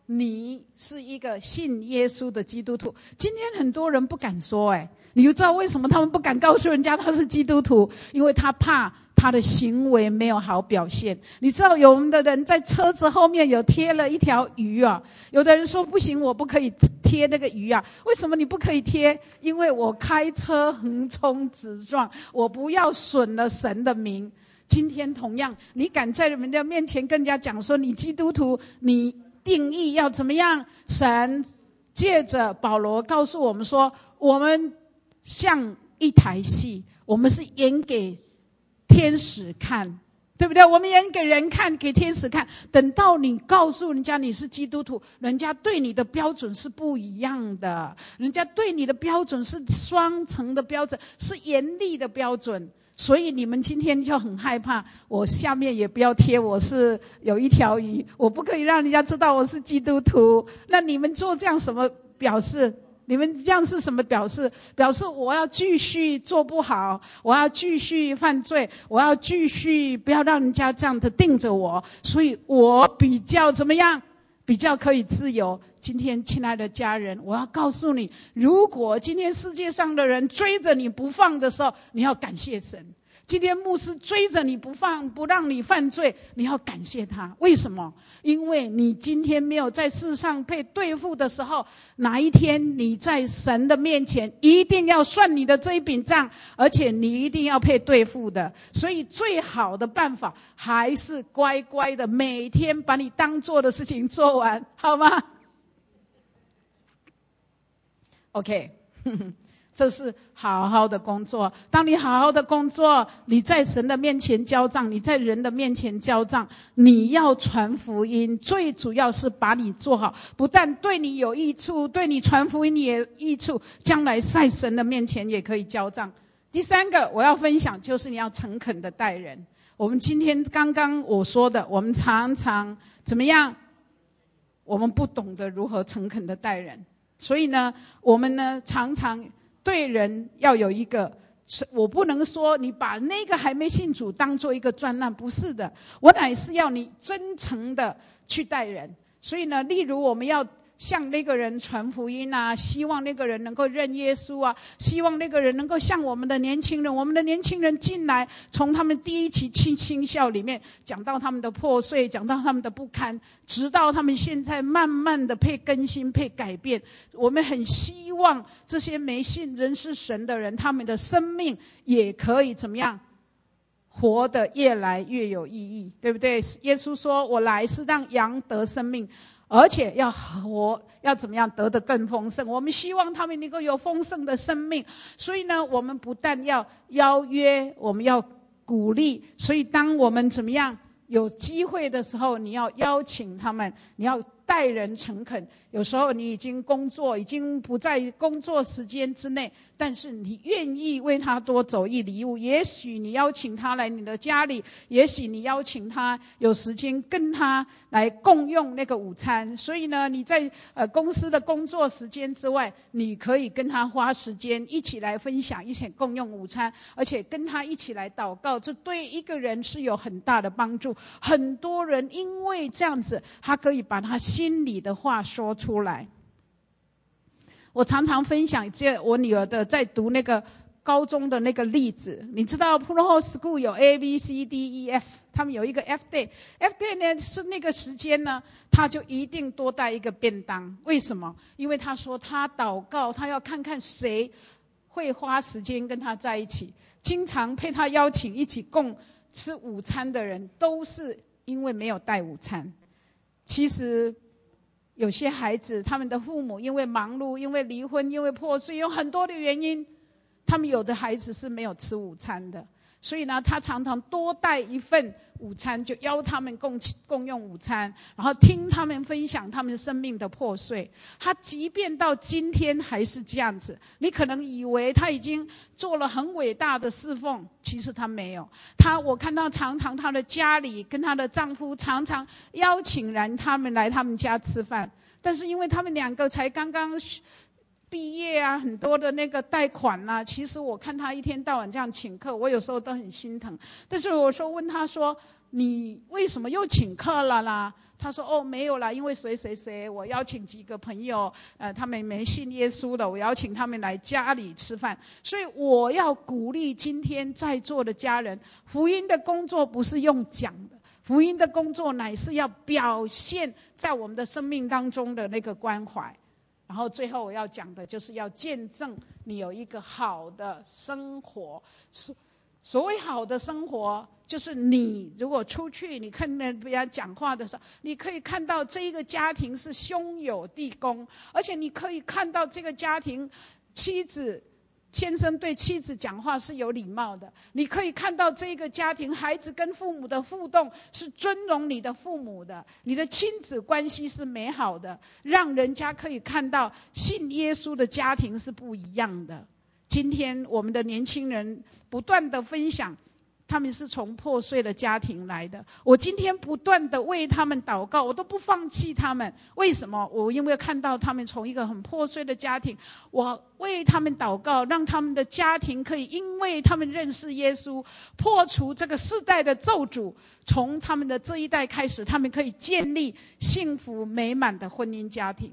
S1: 你是一个信耶稣的基督徒。今天很多人不敢说，哎，你就知道为什么他们不敢告诉人家他是基督徒，因为他怕他的行为没有好表现。你知道有我们的人在车子后面有贴了一条鱼啊，有的人说不行，我不可以贴那个鱼啊。为什么你不可以贴？因为我开车横冲直撞，我不要损了神的名。今天同样，你敢在人家面前跟人家讲说你基督徒，你定义要怎么样？神借着保罗告诉我们说，我们像一台戏，我们是演给天使看，对不对？我们演给人看，给天使看。等到你告诉人家你是基督徒，人家对你的标准是不一样的，人家对你的标准是双层的标准，是严厉的标准。所以你们今天就很害怕，我下面也不要贴我是有一条鱼，我不可以让人家知道我是基督徒。那你们做这样什么表示？你们这样是什么表示？表示我要继续做不好，我要继续犯罪，我要继续不要让人家这样子盯着我，所以我比较怎么样？比较可以自由。今天亲爱的家人，我要告诉你，如果今天世界上的人追着你不放的时候，你要感谢神。今天牧师追着你不放，不让你犯罪，你要感谢他。为什么？因为你今天没有在世上被对付的时候，哪一天你在神的面前一定要算你的这一笔账，而且你一定要被对付的。所以最好的办法还是乖乖的每天把你当做的事情做完，好吗？ OK 这是好好的工作。当你好好的工作，你在神的面前交账，你在人的面前交账，你要传福音，最主要是把你做好，不但对你有益处，对你传福音也有益处，将来在神的面前也可以交账。第三个我要分享就是你要诚恳的待人。我们今天刚刚我说的，我们常常怎么样？我们不懂得如何诚恳的待人，所以呢，我们呢常常对人要有一个，我不能说你把那个还没信主当做一个专案，不是的，我乃是要你真诚的去待人。所以呢，例如我们要向那个人传福音啊，希望那个人能够认耶稣啊，希望那个人能够像我们的年轻人，我们的年轻人进来，从他们第一期青青校里面讲到他们的破碎，讲到他们的不堪，直到他们现在慢慢的被更新被改变。我们很希望这些没信人是神的人，他们的生命也可以怎么样活得越来越有意义，对不对？耶稣说我来是让羊得生命，而且要活，要怎么样得得更丰盛。我们希望他们能够有丰盛的生命，所以呢，我们不但要邀约，我们要鼓励。所以当我们怎么样有机会的时候，你要邀请他们，你要待人诚恳。有时候你已经工作，已经不在工作时间之内，但是你愿意为他多走一里路。也许你邀请他来你的家里，也许你邀请他有时间跟他来共用那个午餐。所以呢，你在呃公司的工作时间之外，你可以跟他花时间一起来分享，一起共用午餐，而且跟他一起来祷告。这对一个人是有很大的帮助。很多人因为这样子，他可以把他心里的话说出来。我常常分享这我女儿的在读那个高中的那个例子。你知道 Pro School 有 A B C D E F， 他们有一个 F Day。 F Day 呢是那个时间呢，他就一定多带一个便当。为什么？因为他说他祷告，他要看看谁会花时间跟他在一起，经常被他邀请一起共吃午餐的人都是因为没有带午餐。其实有些孩子他们的父母因为忙碌，因为离婚，因为破碎，有很多的原因，他们有的孩子是没有吃午餐的。所以呢，他常常多带一份午餐，就邀他们共共用午餐，然后听他们分享他们生命的破碎。他即便到今天还是这样子。你可能以为他已经做了很伟大的侍奉，其实他没有。他我看到常常他的家里跟他的丈夫常常邀请人他们来他们家吃饭，但是因为他们两个才刚刚毕业啊，很多的那个贷款啊，其实我看他一天到晚这样请客，我有时候都很心疼。但是我说问他说， 你为什么又请客了啦？他说哦没有啦，因为谁谁谁，我邀请几个朋友，呃，他们没信耶稣的，我邀请他们来家里吃饭。所以我要鼓励今天在座的家人，福音的工作不是用讲的，福音的工作乃是要表现在我们的生命当中的那个关怀。然后最后我要讲的就是要见证你有一个好的生活。所谓好的生活，就是你如果出去，你看人家讲话的时候，你可以看到这一个家庭是兄友弟恭，而且你可以看到这个家庭妻子先生对妻子讲话是有礼貌的，你可以看到这个家庭孩子跟父母的互动是尊荣你的父母的，你的亲子关系是美好的，让人家可以看到信耶稣的家庭是不一样的。今天我们的年轻人不断的分享，他们是从破碎的家庭来的。我今天不断的为他们祷告，我都不放弃他们。为什么？我因为看到他们从一个很破碎的家庭，我为他们祷告，让他们的家庭可以因为他们认识耶稣，破除这个世代的咒诅，从他们的这一代开始，他们可以建立幸福美满的婚姻家庭，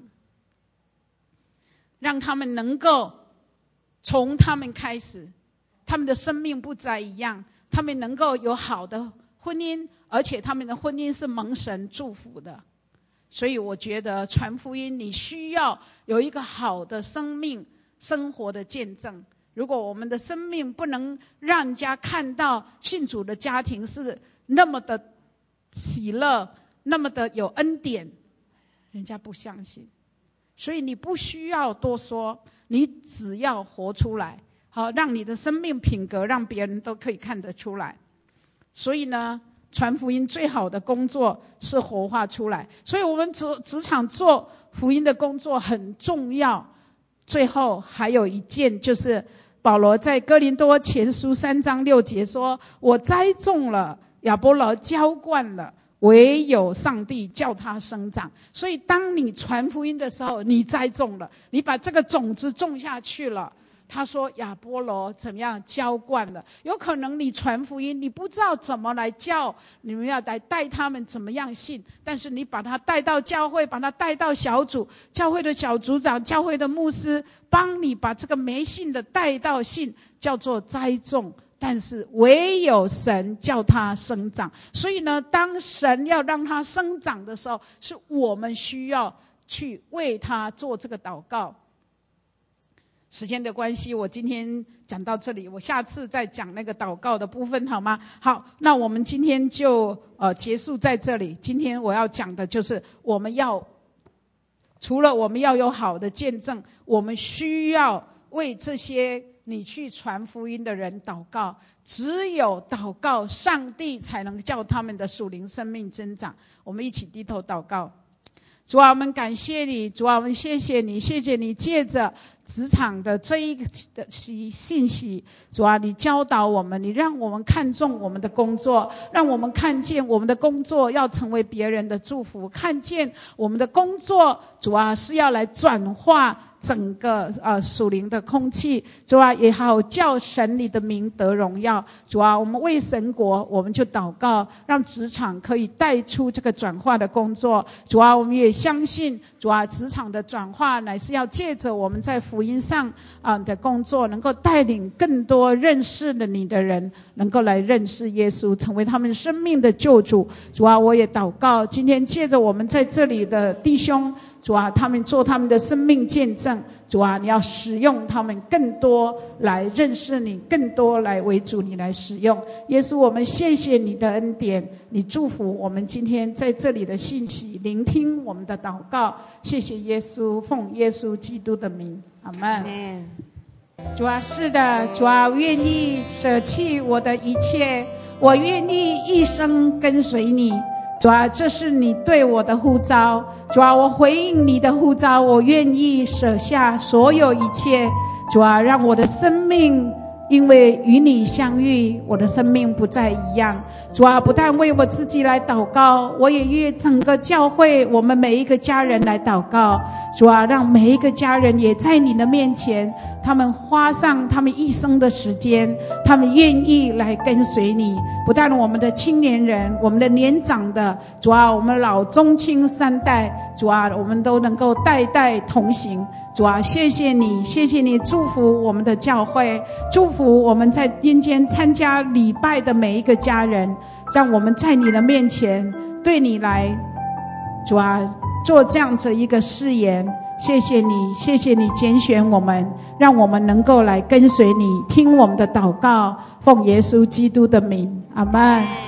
S1: 让他们能够从他们开始，他们的生命不再一样，他们能够有好的婚姻，而且他们的婚姻是蒙神祝福的。所以我觉得传福音你需要有一个好的生命生活的见证。如果我们的生命不能让人家看到信主的家庭是那么的喜乐，那么的有恩典，人家不相信。所以你不需要多说，你只要活出来，好，让你的生命品格让别人都可以看得出来。所以呢，传福音最好的工作是活化出来。所以我们职职场做福音的工作很重要。最后还有一件，就是保罗在哥林多前书三章六节说，我栽种了，亚波罗浇灌了，唯有上帝叫他生长。所以当你传福音的时候，你栽种了，你把这个种子种下去了。他说亚波罗怎么样浇灌了，有可能你传福音你不知道怎么来教，你们要来带他们怎么样信，但是你把他带到教会，把他带到小组，教会的小组长，教会的牧师帮你把这个没信的带到信，叫做栽种。但是唯有神叫他生长。所以呢，当神要让他生长的时候，是我们需要去为他做这个祷告。时间的关系，我今天讲到这里，我下次再讲那个祷告的部分好吗？好，那我们今天就呃结束在这里。今天我要讲的就是我们要除了我们要有好的见证，我们需要为这些你去传福音的人祷告。只有祷告，上帝才能叫他们的属灵生命增长。我们一起低头祷告。主啊，我们感谢你，主啊，我们谢谢你，谢谢你借着职场的这一个的信息，主啊，你教导我们，你让我们看重我们的工作，让我们看见我们的工作要成为别人的祝福，看见我们的工作，主啊，是要来转化整个呃属灵的空气，主啊，也好叫神你的名得荣耀。主啊，我们为神国，我们就祷告，让职场可以带出这个转化的工作。主啊，我们也相信，主啊，职场的转化乃是要借着我们在福音上啊、呃、的工作，能够带领更多认识了你的人，能够来认识耶稣，成为他们生命的救主。主啊，我也祷告，今天借着我们在这里的弟兄，主啊，他们做他们的生命见证。主啊，你要使用他们更多来认识你，更多来为主你来使用。耶稣，我们谢谢你的恩典，你祝福我们今天在这里的信息，聆听我们的祷告。谢谢耶稣，奉耶稣基督的名，阿们。主啊，是的，主啊，我愿意舍弃我的一切，我愿意一生跟随你。主啊，这是你对我的呼召。主啊，我回应你的呼召，我愿意舍下所有一切。主啊，让我的生命因为与你相遇，我的生命不再一样。主啊，不但为我自己来祷告，我也为整个教会，我们每一个家人来祷告。主啊，让每一个家人也在你的面前他们花上他们一生的时间，他们愿意来跟随你。不但我们的青年人，我们的年长的，主啊，我们老中青三代，主啊，我们都能够代代同行。主啊，谢谢你，谢谢你祝福我们的教会，祝福我们在今天参加礼拜的每一个家人，让我们在你的面前对你来，主啊，做这样子一个誓言。谢谢你，谢谢你拣选我们，让我们能够来跟随你，听我们的祷告，奉耶稣基督的名，阿们。